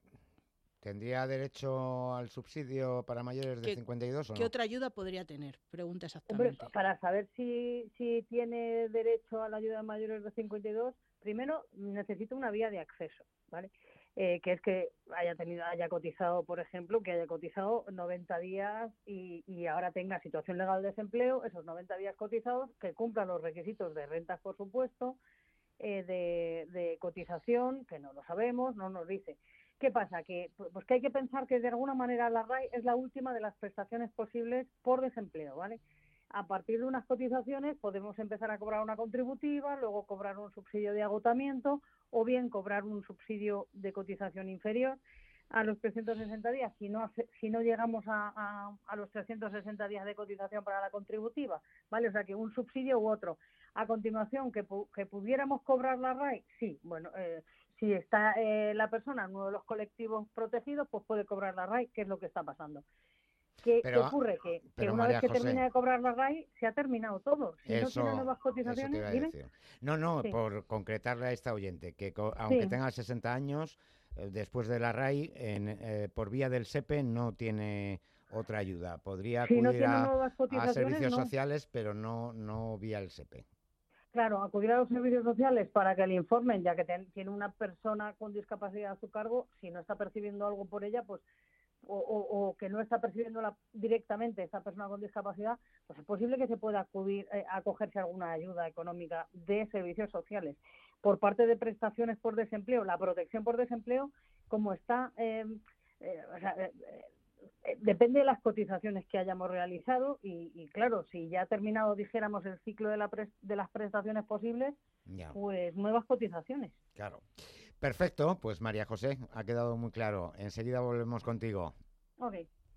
¿Tendría derecho al subsidio para mayores de ¿Qué- cincuenta y dos o ¿Qué no? otra ayuda podría tener? Pregunta Hombre, exactamente. para saber si, si tiene derecho a la ayuda de mayores de cincuenta y dos, primero necesita una vía de acceso, ¿vale? Eh, que es que haya tenido, haya cotizado, por ejemplo, que haya cotizado noventa días y, y ahora tenga situación legal de desempleo, esos noventa días cotizados, que cumplan los requisitos de rentas, por supuesto, eh, de, de cotización, que no lo sabemos, no nos dice. ¿Qué pasa? Que, pues que hay que pensar que de alguna manera la R A I es la última de las prestaciones posibles por desempleo, ¿vale? A partir de unas cotizaciones podemos empezar a cobrar una contributiva, luego cobrar un subsidio de agotamiento o bien cobrar un subsidio de cotización inferior a los trescientos sesenta días si no hace, si no llegamos a, a, a los trescientos sesenta días de cotización para la contributiva, ¿vale? O sea que un subsidio u otro. A continuación, que, pu que pudiéramos cobrar la R A I, sí, bueno, eh, si está eh, la persona en uno de los colectivos protegidos, pues puede cobrar la R A I, que es lo que está pasando. ¿Qué, Pero- ¿qué ocurre? Que, que pero una María vez que José, termine de cobrar la R A I, se ha terminado todo. Si no Eso, tiene nuevas eso te cotizaciones, iba a dime. decir. No, no, Sí. por concretarle a esta oyente, que co- aunque Sí. tenga sesenta años, eh, después de la R A I, en, eh, por vía del S E P E no tiene otra ayuda. Podría Si no acudir tiene a, nuevas a cotizaciones, servicios no. sociales, pero no, no vía el S E P E. Claro, acudir a los servicios sociales para que le informen, ya que ten- tiene una persona con discapacidad a su cargo, si no está percibiendo algo por ella, pues o, o, o que no está percibiéndola directamente esta persona con discapacidad, pues es posible que se pueda acudir eh, a acogerse a alguna ayuda económica de servicios sociales. Por parte de prestaciones por desempleo, la protección por desempleo, como está, eh, eh, o sea, eh, eh, depende de las cotizaciones que hayamos realizado y, y claro, si ya ha terminado, dijéramos, el ciclo de, la pres- de las prestaciones posibles, Ya. pues nuevas cotizaciones. Claro. Perfecto, pues María José, ha quedado muy claro. Enseguida volvemos contigo. Ok.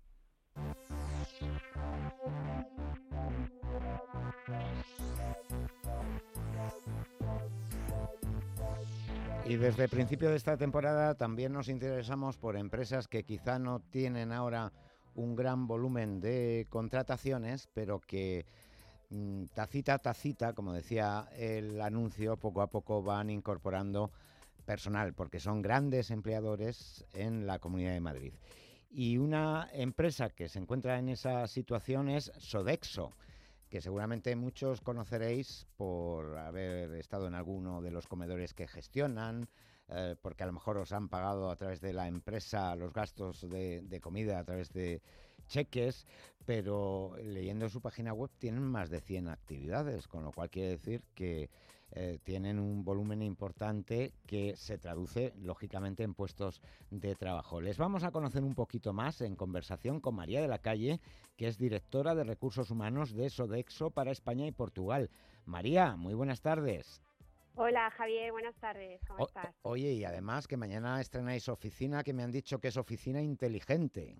Y desde el principio de esta temporada también nos interesamos por empresas que quizá no tienen ahora un gran volumen de contrataciones, pero que mm, tacita a tacita, como decía el anuncio, poco a poco van incorporando personal, porque son grandes empleadores en la Comunidad de Madrid. Y una empresa que se encuentra en esa situación es Sodexo, que seguramente muchos conoceréis por haber estado en alguno de los comedores que gestionan, eh, porque a lo mejor os han pagado a través de la empresa los gastos de, de comida a través de cheques, pero leyendo su página web tienen más de cien actividades, con lo cual quiere decir que eh, tienen un volumen importante que se traduce lógicamente en puestos de trabajo. Les vamos a conocer un poquito más en conversación con María de la Calle, que es directora de Recursos Humanos de Sodexo para España y Portugal. María, muy buenas tardes. Hola Javier, buenas tardes, ¿cómo O- estás? oye, y además que mañana estrenáis oficina, que me han dicho que es oficina inteligente.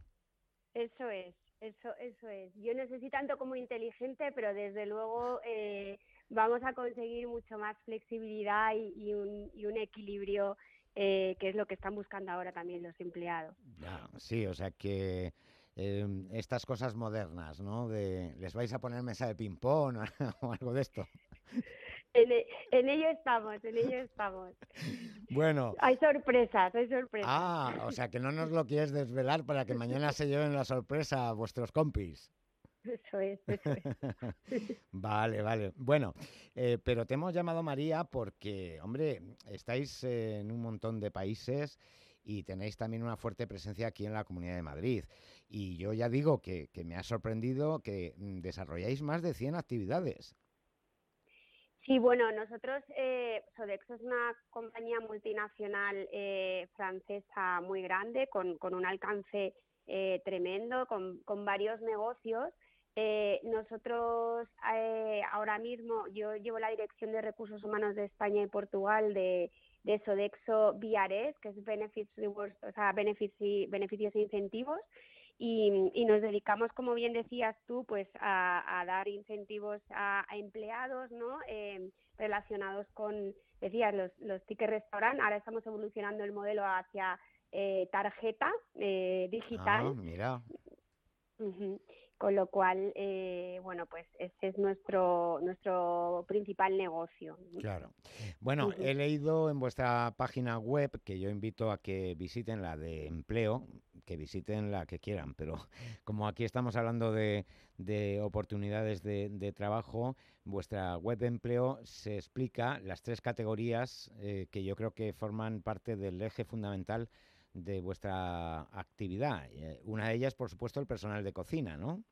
Eso es, eso, eso es. Yo no sé si tanto como inteligente, pero desde luego eh, vamos a conseguir mucho más flexibilidad y, y, un, y un equilibrio, eh, que es lo que están buscando ahora también los empleados. Ya, sí, o sea que eh, estas cosas modernas, ¿no? De, ¿les vais a poner mesa de ping-pong o algo de esto? En, e- en ello estamos, en ello estamos. Bueno, Hay sorpresas, hay sorpresas. ah, o sea que no nos lo quieres desvelar para que mañana se lleven la sorpresa a vuestros compis. Eso es, eso es. Vale, vale. Bueno, eh, pero te hemos llamado María porque, hombre, estáis eh, en un montón de países y tenéis también una fuerte presencia aquí en la Comunidad de Madrid. Y yo ya digo que, que me ha sorprendido que mm, desarrolláis más de cien actividades. Sí, bueno, nosotros, eh, Sodexo es una compañía multinacional eh, francesa muy grande, con, con un alcance eh, tremendo, con, con varios negocios, Eh, nosotros eh, ahora mismo, yo llevo la Dirección de Recursos Humanos de España y Portugal de, de Sodexo V R S, que es Benefits Rewards, o sea, Benefits y, Beneficios e Incentivos, y, y nos dedicamos, como bien decías tú, pues a, a dar incentivos a, a empleados, ¿no? Eh, relacionados con, decías, los, los tickets restaurant. Ahora estamos evolucionando el modelo hacia eh, tarjeta eh, digital. Ah, mira. Uh-huh. Con lo cual, eh, bueno, pues ese es nuestro nuestro principal negocio. Claro. Bueno, Uh-huh. he leído en vuestra página web, que yo invito a que visiten la de empleo, que visiten la que quieran, pero como aquí estamos hablando de, de oportunidades de, de trabajo, vuestra web de empleo se explica las tres categorías eh, que yo creo que forman parte del eje fundamental de vuestra actividad. Eh, una de ellas, por supuesto, el personal de cocina, ¿no?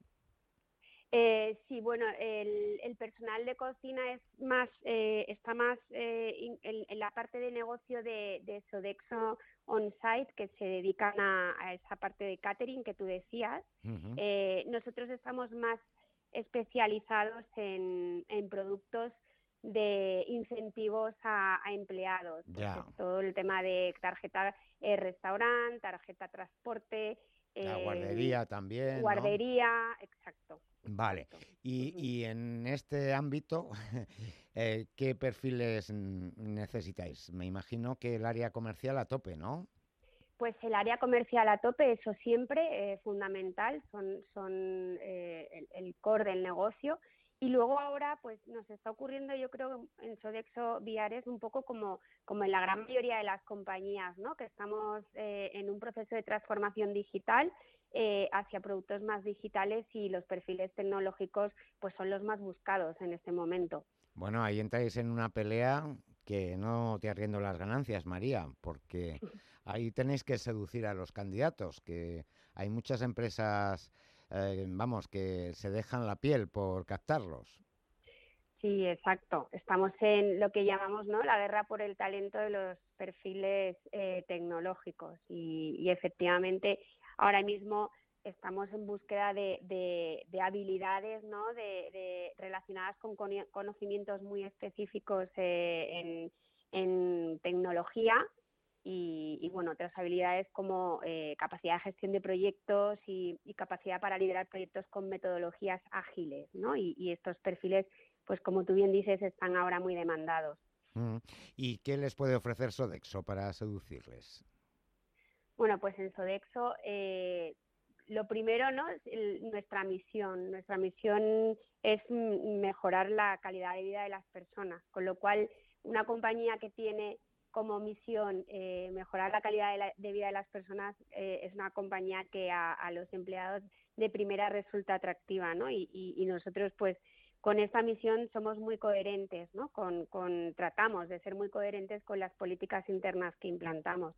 Eh, sí, bueno, el, el personal de cocina es más eh, está más eh, in, en, en la parte de negocio de, de Sodexo On-Site, que se dedican a, a esa parte de catering que tú decías. Uh-huh. Eh, nosotros estamos más especializados en, en productos de incentivos a, a empleados. Ya. Pues todo el tema de tarjeta eh, restaurante, tarjeta transporte. La eh, guardería también, Guardería, ¿no? Exacto. Vale. Y, uh-huh. y en este ámbito, eh, ¿qué perfiles necesitáis? Me imagino que el área comercial a tope, ¿no? Pues el área comercial a tope, eso siempre, eh, fundamental, son, son eh, el, el core del negocio. Y luego ahora pues nos está ocurriendo, yo creo, en Sodexo V R S un poco como, como en la gran mayoría de las compañías, ¿no? Que estamos eh, en un proceso de transformación digital eh, hacia productos más digitales, y los perfiles tecnológicos pues son los más buscados en este momento. Bueno, ahí entráis en una pelea que no te arriendo las ganancias, María, porque ahí tenéis que seducir a los candidatos, que hay muchas empresas... Eh, vamos, que se dejan la piel por captarlos. Sí, exacto. Estamos en lo que llamamos, ¿no?, la guerra por el talento de los perfiles eh, tecnológicos, y, y efectivamente ahora mismo estamos en búsqueda de, de, de habilidades, ¿no?, de, de relacionadas con conocimientos muy específicos eh, en, en tecnología. Y, y bueno, otras habilidades como eh, capacidad de gestión de proyectos y, y capacidad para liderar proyectos con metodologías ágiles, ¿no? Y, y estos perfiles, pues como tú bien dices, están ahora muy demandados. Mm. ¿Y qué les puede ofrecer Sodexo para seducirles? Bueno, pues en Sodexo eh, lo primero, ¿no?, es el, nuestra misión. Nuestra misión es mejorar la calidad de vida de las personas, con lo cual una compañía que tiene como misión eh, mejorar la calidad de, la, de vida de las personas eh, es una compañía que a, a los empleados de primera resulta atractiva, ¿no? Y, y, y nosotros pues con esta misión somos muy coherentes, ¿no? Con, con, tratamos de ser muy coherentes con las políticas internas que implantamos.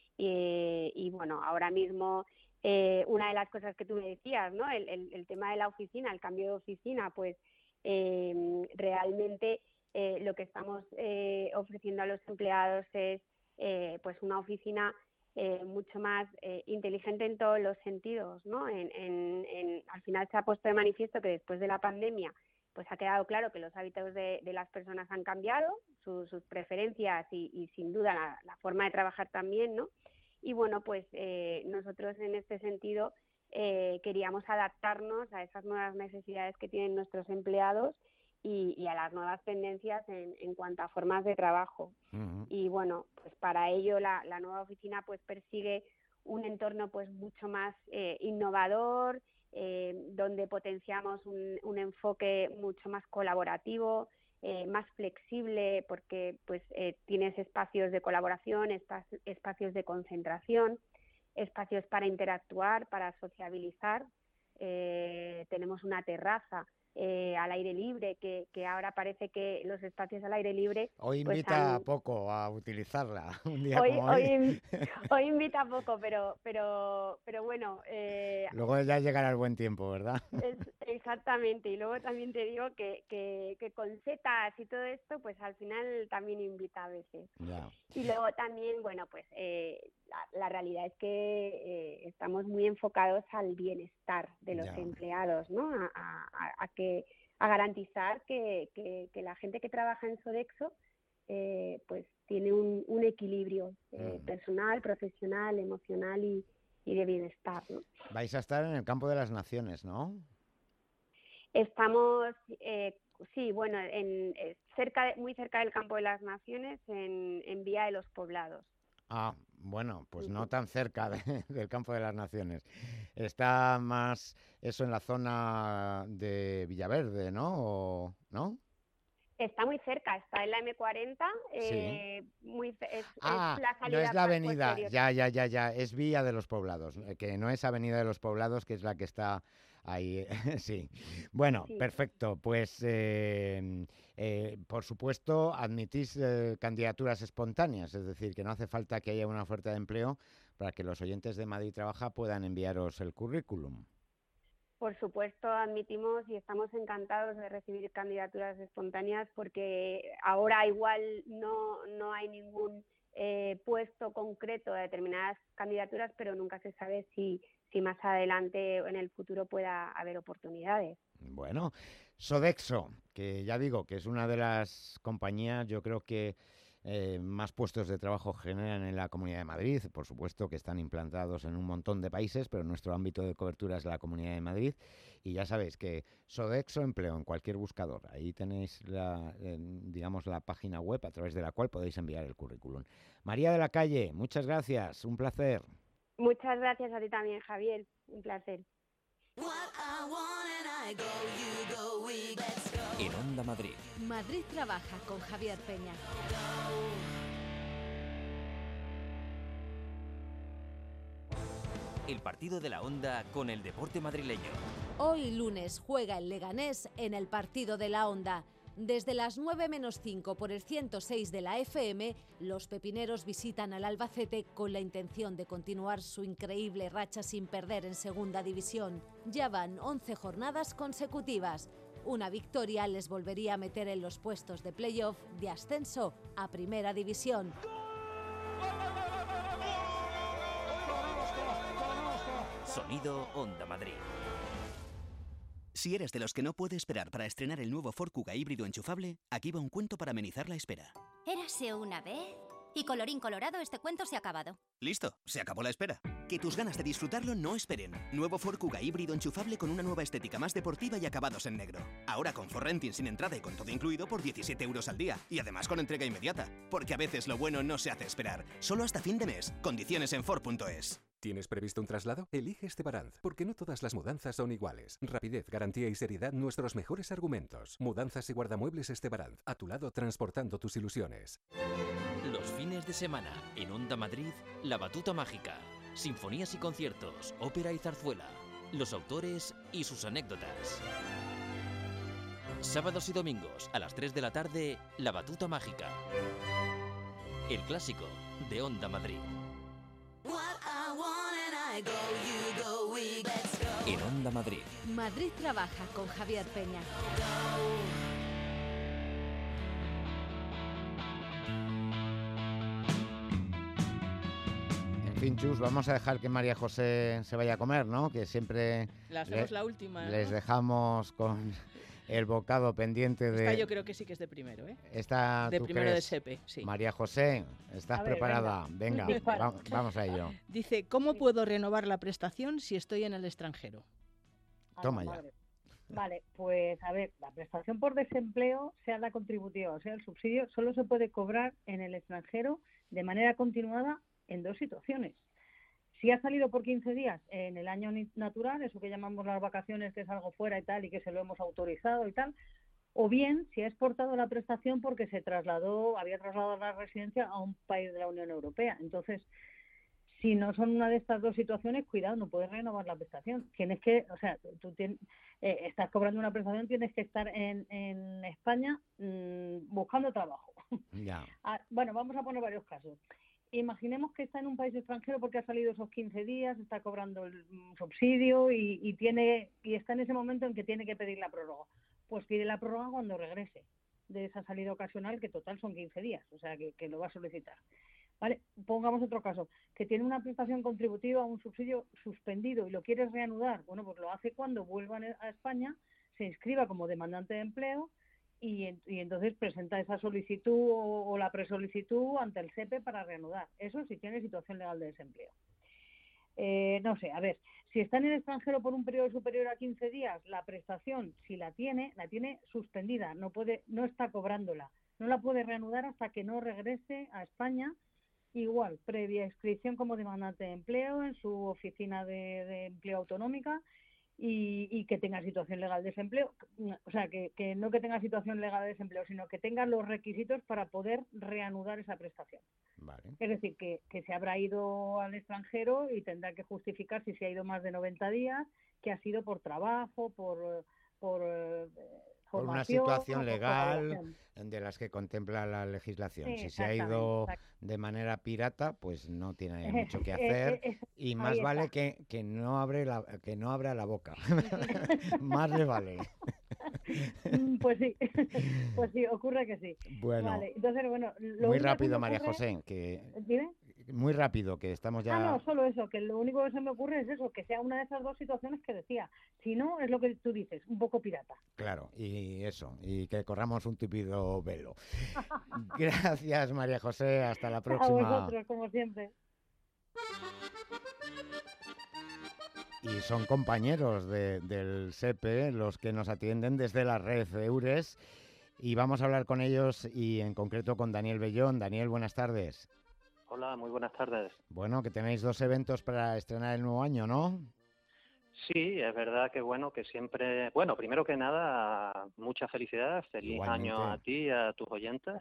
Y, y bueno, ahora mismo eh, una de las cosas que tú me decías, ¿no?, el, el, el tema de la oficina, el cambio de oficina, pues eh, realmente Eh, lo que estamos eh, ofreciendo a los empleados es eh, pues una oficina eh, mucho más eh, inteligente en todos los sentidos, ¿no? En, en, en, al final se ha puesto de manifiesto que después de la pandemia pues ha quedado claro que los hábitos de, de las personas han cambiado, su, sus preferencias y, y sin duda la, la forma de trabajar también, ¿no? Y bueno, pues eh, nosotros en este sentido eh, queríamos adaptarnos a esas nuevas necesidades que tienen nuestros empleados Y, y a las nuevas tendencias en, en cuanto a formas de trabajo. Uh-huh. Y bueno, pues para ello la, la nueva oficina pues persigue un entorno pues mucho más eh, innovador, eh, donde potenciamos un, un enfoque mucho más colaborativo, eh, más flexible, porque pues eh, tienes espacios de colaboración, espac- espacios de concentración, espacios para interactuar, para sociabilizar. Eh, tenemos una terraza eh, al aire libre, que, que ahora parece que los espacios al aire libre... Hoy pues, invita han... poco a utilizarla, un día hoy, como hoy. Hoy, hoy invita poco, pero, pero, pero bueno... Eh, Luego ya llegará el buen tiempo, ¿verdad? Es, exactamente, y luego también te digo que, que, que con setas y todo esto, pues al final también invita a veces. Ya. Y luego también, bueno, pues eh, la, la realidad es que eh, estamos muy enfocados al bienestar de los Ya. empleados, ¿no? A, a, a que a garantizar que, que, que la gente que trabaja en Sodexo eh, pues tiene un, un equilibrio eh, Mm. personal, profesional, emocional y, y de bienestar, ¿no? Vais a estar en el campo de las naciones, ¿no? Estamos, eh, sí, bueno, en, eh, cerca de- muy cerca del Campo de las Naciones, en, en Vía de los Poblados. Ah, bueno, pues no tan cerca de- del campo de las naciones. Está más eso en la zona de Villaverde, ¿no? O- ¿no? Está muy cerca, está en la eme cuarenta, eh, muy, ce- es, Ah, es la no salida es la más avenida, posterior. ya, ya, ya, ya, es Vía de los Poblados, eh, que no es Avenida de los Poblados, que es la que está ahí, sí. Bueno, Sí. perfecto, pues eh, eh, por supuesto admitís eh, candidaturas espontáneas, es decir, que no hace falta que haya una oferta de empleo para que los oyentes de Madrid Trabaja puedan enviaros el currículum. Por supuesto, admitimos y estamos encantados de recibir candidaturas espontáneas porque ahora igual no, no hay ningún eh, puesto concreto de determinadas candidaturas, pero nunca se sabe si, si más adelante o en el futuro pueda haber oportunidades. Bueno, Sodexo, que ya digo que es una de las compañías, yo creo que eh, más puestos de trabajo generan en la Comunidad de Madrid. Por supuesto que están implantados en un montón de países, pero nuestro ámbito de cobertura es la Comunidad de Madrid. Y ya sabéis que Sodexo Empleo en cualquier buscador. Ahí tenéis la, eh, digamos, la página web a través de la cual podéis enviar el currículum. María de la Calle, muchas gracias, un placer. Muchas gracias a ti también, Javier. Un placer. En Onda Madrid. Madrid Trabaja con Javier Peña. El partido de la Onda con el deporte madrileño. Hoy lunes juega el Leganés en el partido de la Onda. Desde las nueve menos cinco por el ciento seis de la F M, los pepineros visitan al Albacete con la intención de continuar su increíble racha sin perder en segunda división. Ya van once jornadas consecutivas. Una victoria les volvería a meter en los puestos de playoff de ascenso a primera división. Sonido Onda Madrid. Si eres de los que no puede esperar para estrenar el nuevo Ford Kuga híbrido enchufable, aquí va un cuento para amenizar la espera. Érase una vez y colorín colorado, este cuento se ha acabado. Listo, se acabó la espera. Que tus ganas de disfrutarlo no esperen. Nuevo Ford Kuga híbrido enchufable con una nueva estética más deportiva y acabados en negro. Ahora con Ford Renting sin entrada y con todo incluido por diecisiete euros al día. Y además con entrega inmediata. Porque a veces lo bueno no se hace esperar. Solo hasta fin de mes. Condiciones en Ford punto es. ¿Tienes previsto un traslado? Elige Estebaranz, porque no todas las mudanzas son iguales. Rapidez, garantía y seriedad, nuestros mejores argumentos. Mudanzas y guardamuebles Estebaranz, a tu lado transportando tus ilusiones. Los fines de semana, en Onda Madrid, La Batuta Mágica. Sinfonías y conciertos, ópera y zarzuela. Los autores y sus anécdotas. Sábados y domingos, a las tres de la tarde, La Batuta Mágica. El clásico de Onda Madrid. En Onda Madrid. Madrid Trabaja con Javier Peña. En fin, Chus, vamos a dejar que María José se vaya a comer, ¿no? Que siempre La hacemos la última, ¿no? les dejamos con el bocado pendiente de... Esta yo creo que sí que es de primero, ¿eh? Esta, de ¿tú primero crees? de SEPE, sí. María José, ¿estás A ver, preparada? Venga, venga. va- vamos a ello. Dice, ¿cómo puedo renovar la prestación si estoy en el extranjero? Toma Ah, ya. madre. Vale, pues a ver, la prestación por desempleo, sea la contributiva o sea el subsidio, solo se puede cobrar en el extranjero de manera continuada en dos situaciones. Si ha salido por quince días en el año ni- natural, eso que llamamos las vacaciones, que es algo fuera y tal, y que se lo hemos autorizado y tal, o bien si ha exportado la prestación porque se trasladó, había trasladado la residencia a un país de la Unión Europea. Entonces, Si no son una de estas dos situaciones, cuidado, no puedes renovar la prestación. Tienes que, o sea, tú tienes, eh, estás cobrando una prestación, tienes que estar en, en España mmm, buscando trabajo. Ya. Ah, bueno, vamos a poner varios casos. Imaginemos que está en un país extranjero porque ha salido esos quince días, está cobrando el mm, subsidio y, y tiene y está en ese momento en que tiene que pedir la prórroga. Pues pide la prórroga cuando regrese de esa salida ocasional, que total son quince días, o sea, que, que lo va a solicitar. ¿Vale? Pongamos otro caso, que tiene una prestación contributiva, un subsidio suspendido y lo quieres reanudar. Bueno, pues lo hace cuando vuelvan a España, se inscriba como demandante de empleo y, y entonces presenta esa solicitud o, o la presolicitud ante el S E P E para reanudar. Eso si tiene situación legal de desempleo. Eh, no sé, a ver, si está en el extranjero por un periodo superior a quince días, la prestación, si la tiene, la tiene suspendida, no puede, no está cobrándola, no la puede reanudar hasta que no regrese a España. Igual, previa inscripción como demandante de empleo en su oficina de, de empleo autonómica y, y que tenga situación legal de desempleo. O sea, que, que no que tenga situación legal de desempleo, sino que tenga los requisitos para poder reanudar esa prestación. Vale. Es decir, que, que se habrá ido al extranjero y tendrá que justificar si se ha ido más de noventa días, que ha sido por trabajo, por... por por una situación legal de las que contempla la legislación. Sí, si se ha ido de manera pirata, pues no tiene mucho que hacer y más vale que, que no abre la que no abra la boca. Más le vale. Pues sí, pues sí, ocurre que sí. Bueno, vale. Entonces, bueno, lo muy único rápido, que me María ocurre- José, que ¿Dime? muy rápido, que estamos ya... Ah, no, solo eso, que lo único que se me ocurre es eso, que sea una de esas dos situaciones que decía. Si no, es lo que tú dices, un poco pirata. Claro, y eso, y que corramos un tupido velo. Gracias, María José, hasta la A próxima. vosotros, como siempre. Y son compañeros de- del S E P E los que nos atienden desde la red EURES y vamos a hablar con ellos y en concreto con Daniel Bellón. Daniel, buenas tardes. Hola, muy buenas tardes. Bueno, que tenéis dos eventos para estrenar el nuevo año, ¿no? Sí, es verdad que bueno, que siempre, bueno, primero que nada, muchas felicidades, feliz Igualmente. año a ti y a tus oyentes.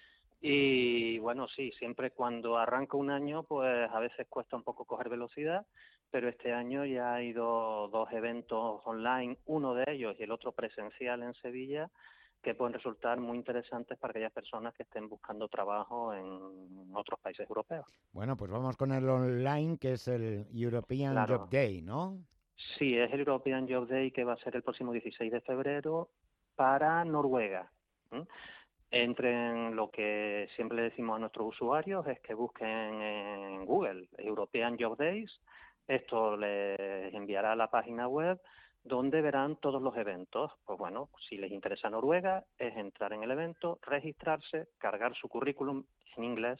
Y bueno, sí, siempre cuando arranca un año, pues a veces cuesta un poco coger velocidad, pero este año ya ha ido dos eventos online, uno de ellos y el otro presencial en Sevilla, que pueden resultar muy interesantes para aquellas personas que estén buscando trabajo en otros países europeos. Bueno, pues vamos con el online, que es el European Claro. Job Day, ¿no? Sí, es el European Job Day que va a ser el próximo dieciséis de febrero para Noruega. ¿m? Entren, lo que siempre le decimos a nuestros usuarios es que busquen en Google European Job Days. Esto les enviará a la página web donde verán todos los eventos. Pues bueno, si les interesa Noruega, es entrar en el evento, registrarse, cargar su currículum en inglés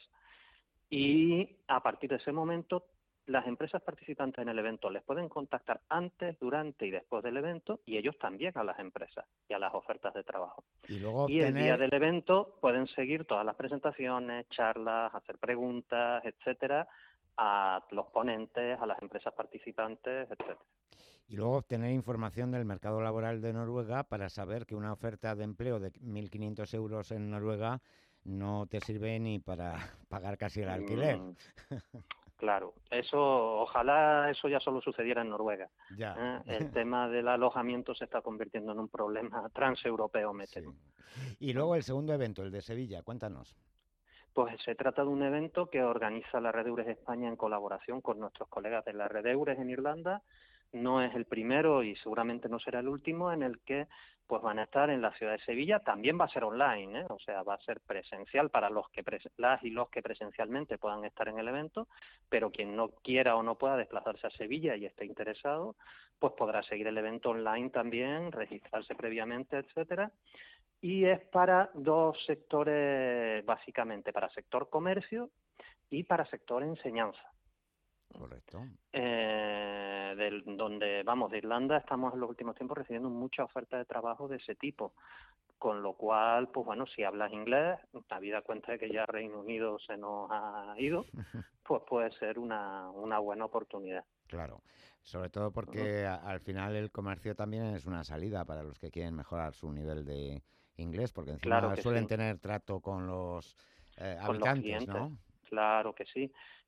y a partir de ese momento las empresas participantes en el evento les pueden contactar antes, durante y después del evento y ellos también a las empresas y a las ofertas de trabajo. Y luego Y el día obtener... del evento pueden seguir todas las presentaciones, charlas, hacer preguntas, etcétera, a los ponentes, a las empresas participantes, etcétera. Y luego obtener información del mercado laboral de Noruega para saber que una oferta de empleo de mil quinientos euros en Noruega no te sirve ni para pagar casi el alquiler. Mm, Claro, eso, ojalá eso ya solo sucediera en Noruega. Ya. ¿eh? El tema del alojamiento se está convirtiendo en un problema transeuropeo, me temo. Y luego el segundo evento, el de Sevilla, cuéntanos. Pues se trata de un evento que organiza la Red Eures España en colaboración con nuestros colegas de la Red Eures en Irlanda. No es el primero y seguramente no será el último en el que pues van a estar en la ciudad de Sevilla. También va a ser online, ¿eh? O sea, va a ser presencial para los que pres- las y los que presencialmente puedan estar en el evento, pero quien no quiera o no pueda desplazarse a Sevilla y esté interesado, pues podrá seguir el evento online también, registrarse previamente, etcétera. Y es para dos sectores, básicamente, para sector comercio y para sector enseñanza. Correcto. Eh, del, donde, vamos, de Irlanda estamos en los últimos tiempos recibiendo mucha oferta de trabajo de ese tipo, con lo cual, pues bueno, si hablas inglés, habida cuenta de que ya Reino Unido se nos ha ido, pues puede ser una, una buena oportunidad. Claro, sobre todo porque a- al final el comercio también es una salida para los que quieren mejorar su nivel de inglés, porque encima Claro que suelen sí. tener trato con los eh, Con los habitantes, clientes. ¿no? Claro que sí.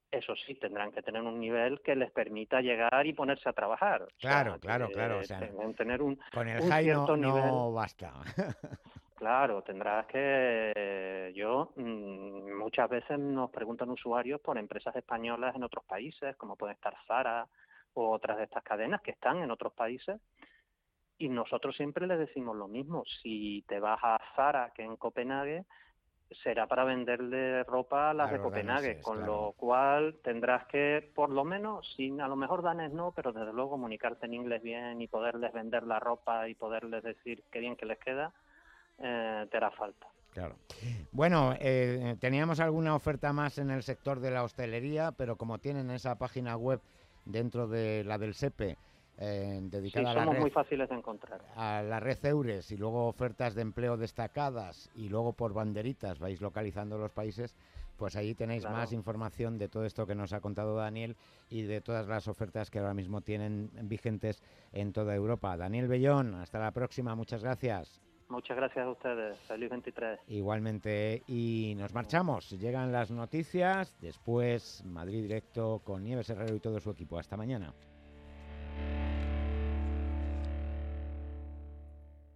Eso sí, tendrán que tener un nivel que les permita llegar y ponerse a trabajar. Claro, o sea, claro, que claro. O sea, tengan- tener un, con el un high no, cierto nivel. no basta. Claro, tendrás que... Yo, mm, muchas veces nos preguntan usuarios por empresas españolas en otros países, como pueden estar Zara o otras de estas cadenas que están en otros países, y nosotros siempre les decimos lo mismo. Si te vas a Zara, que en Copenhague, será para venderle ropa a las A de los Copenhague, daneses, con claro. lo cual tendrás que, por lo menos, sin a lo mejor danés no, pero desde luego comunicarte en inglés bien y poderles vender la ropa y poderles decir qué bien que les queda, eh, te hará falta. Claro. Bueno, eh, teníamos alguna oferta más en el sector de la hostelería, pero como tienen esa página web dentro de la del SEPE, eh, Sí, dedicada a la somos red, muy fáciles de encontrar. a la red Eures, y luego ofertas de empleo destacadas, y luego por banderitas vais localizando los países, pues ahí tenéis Claro. más información de todo esto que nos ha contado Daniel y de todas las ofertas que ahora mismo tienen vigentes en toda Europa. Daniel Bellón, hasta la próxima, muchas gracias. Muchas gracias a ustedes. Feliz veintitrés. Igualmente, y nos marchamos. Llegan las noticias, después Madrid Directo con Nieves Herrero y todo su equipo. Hasta mañana.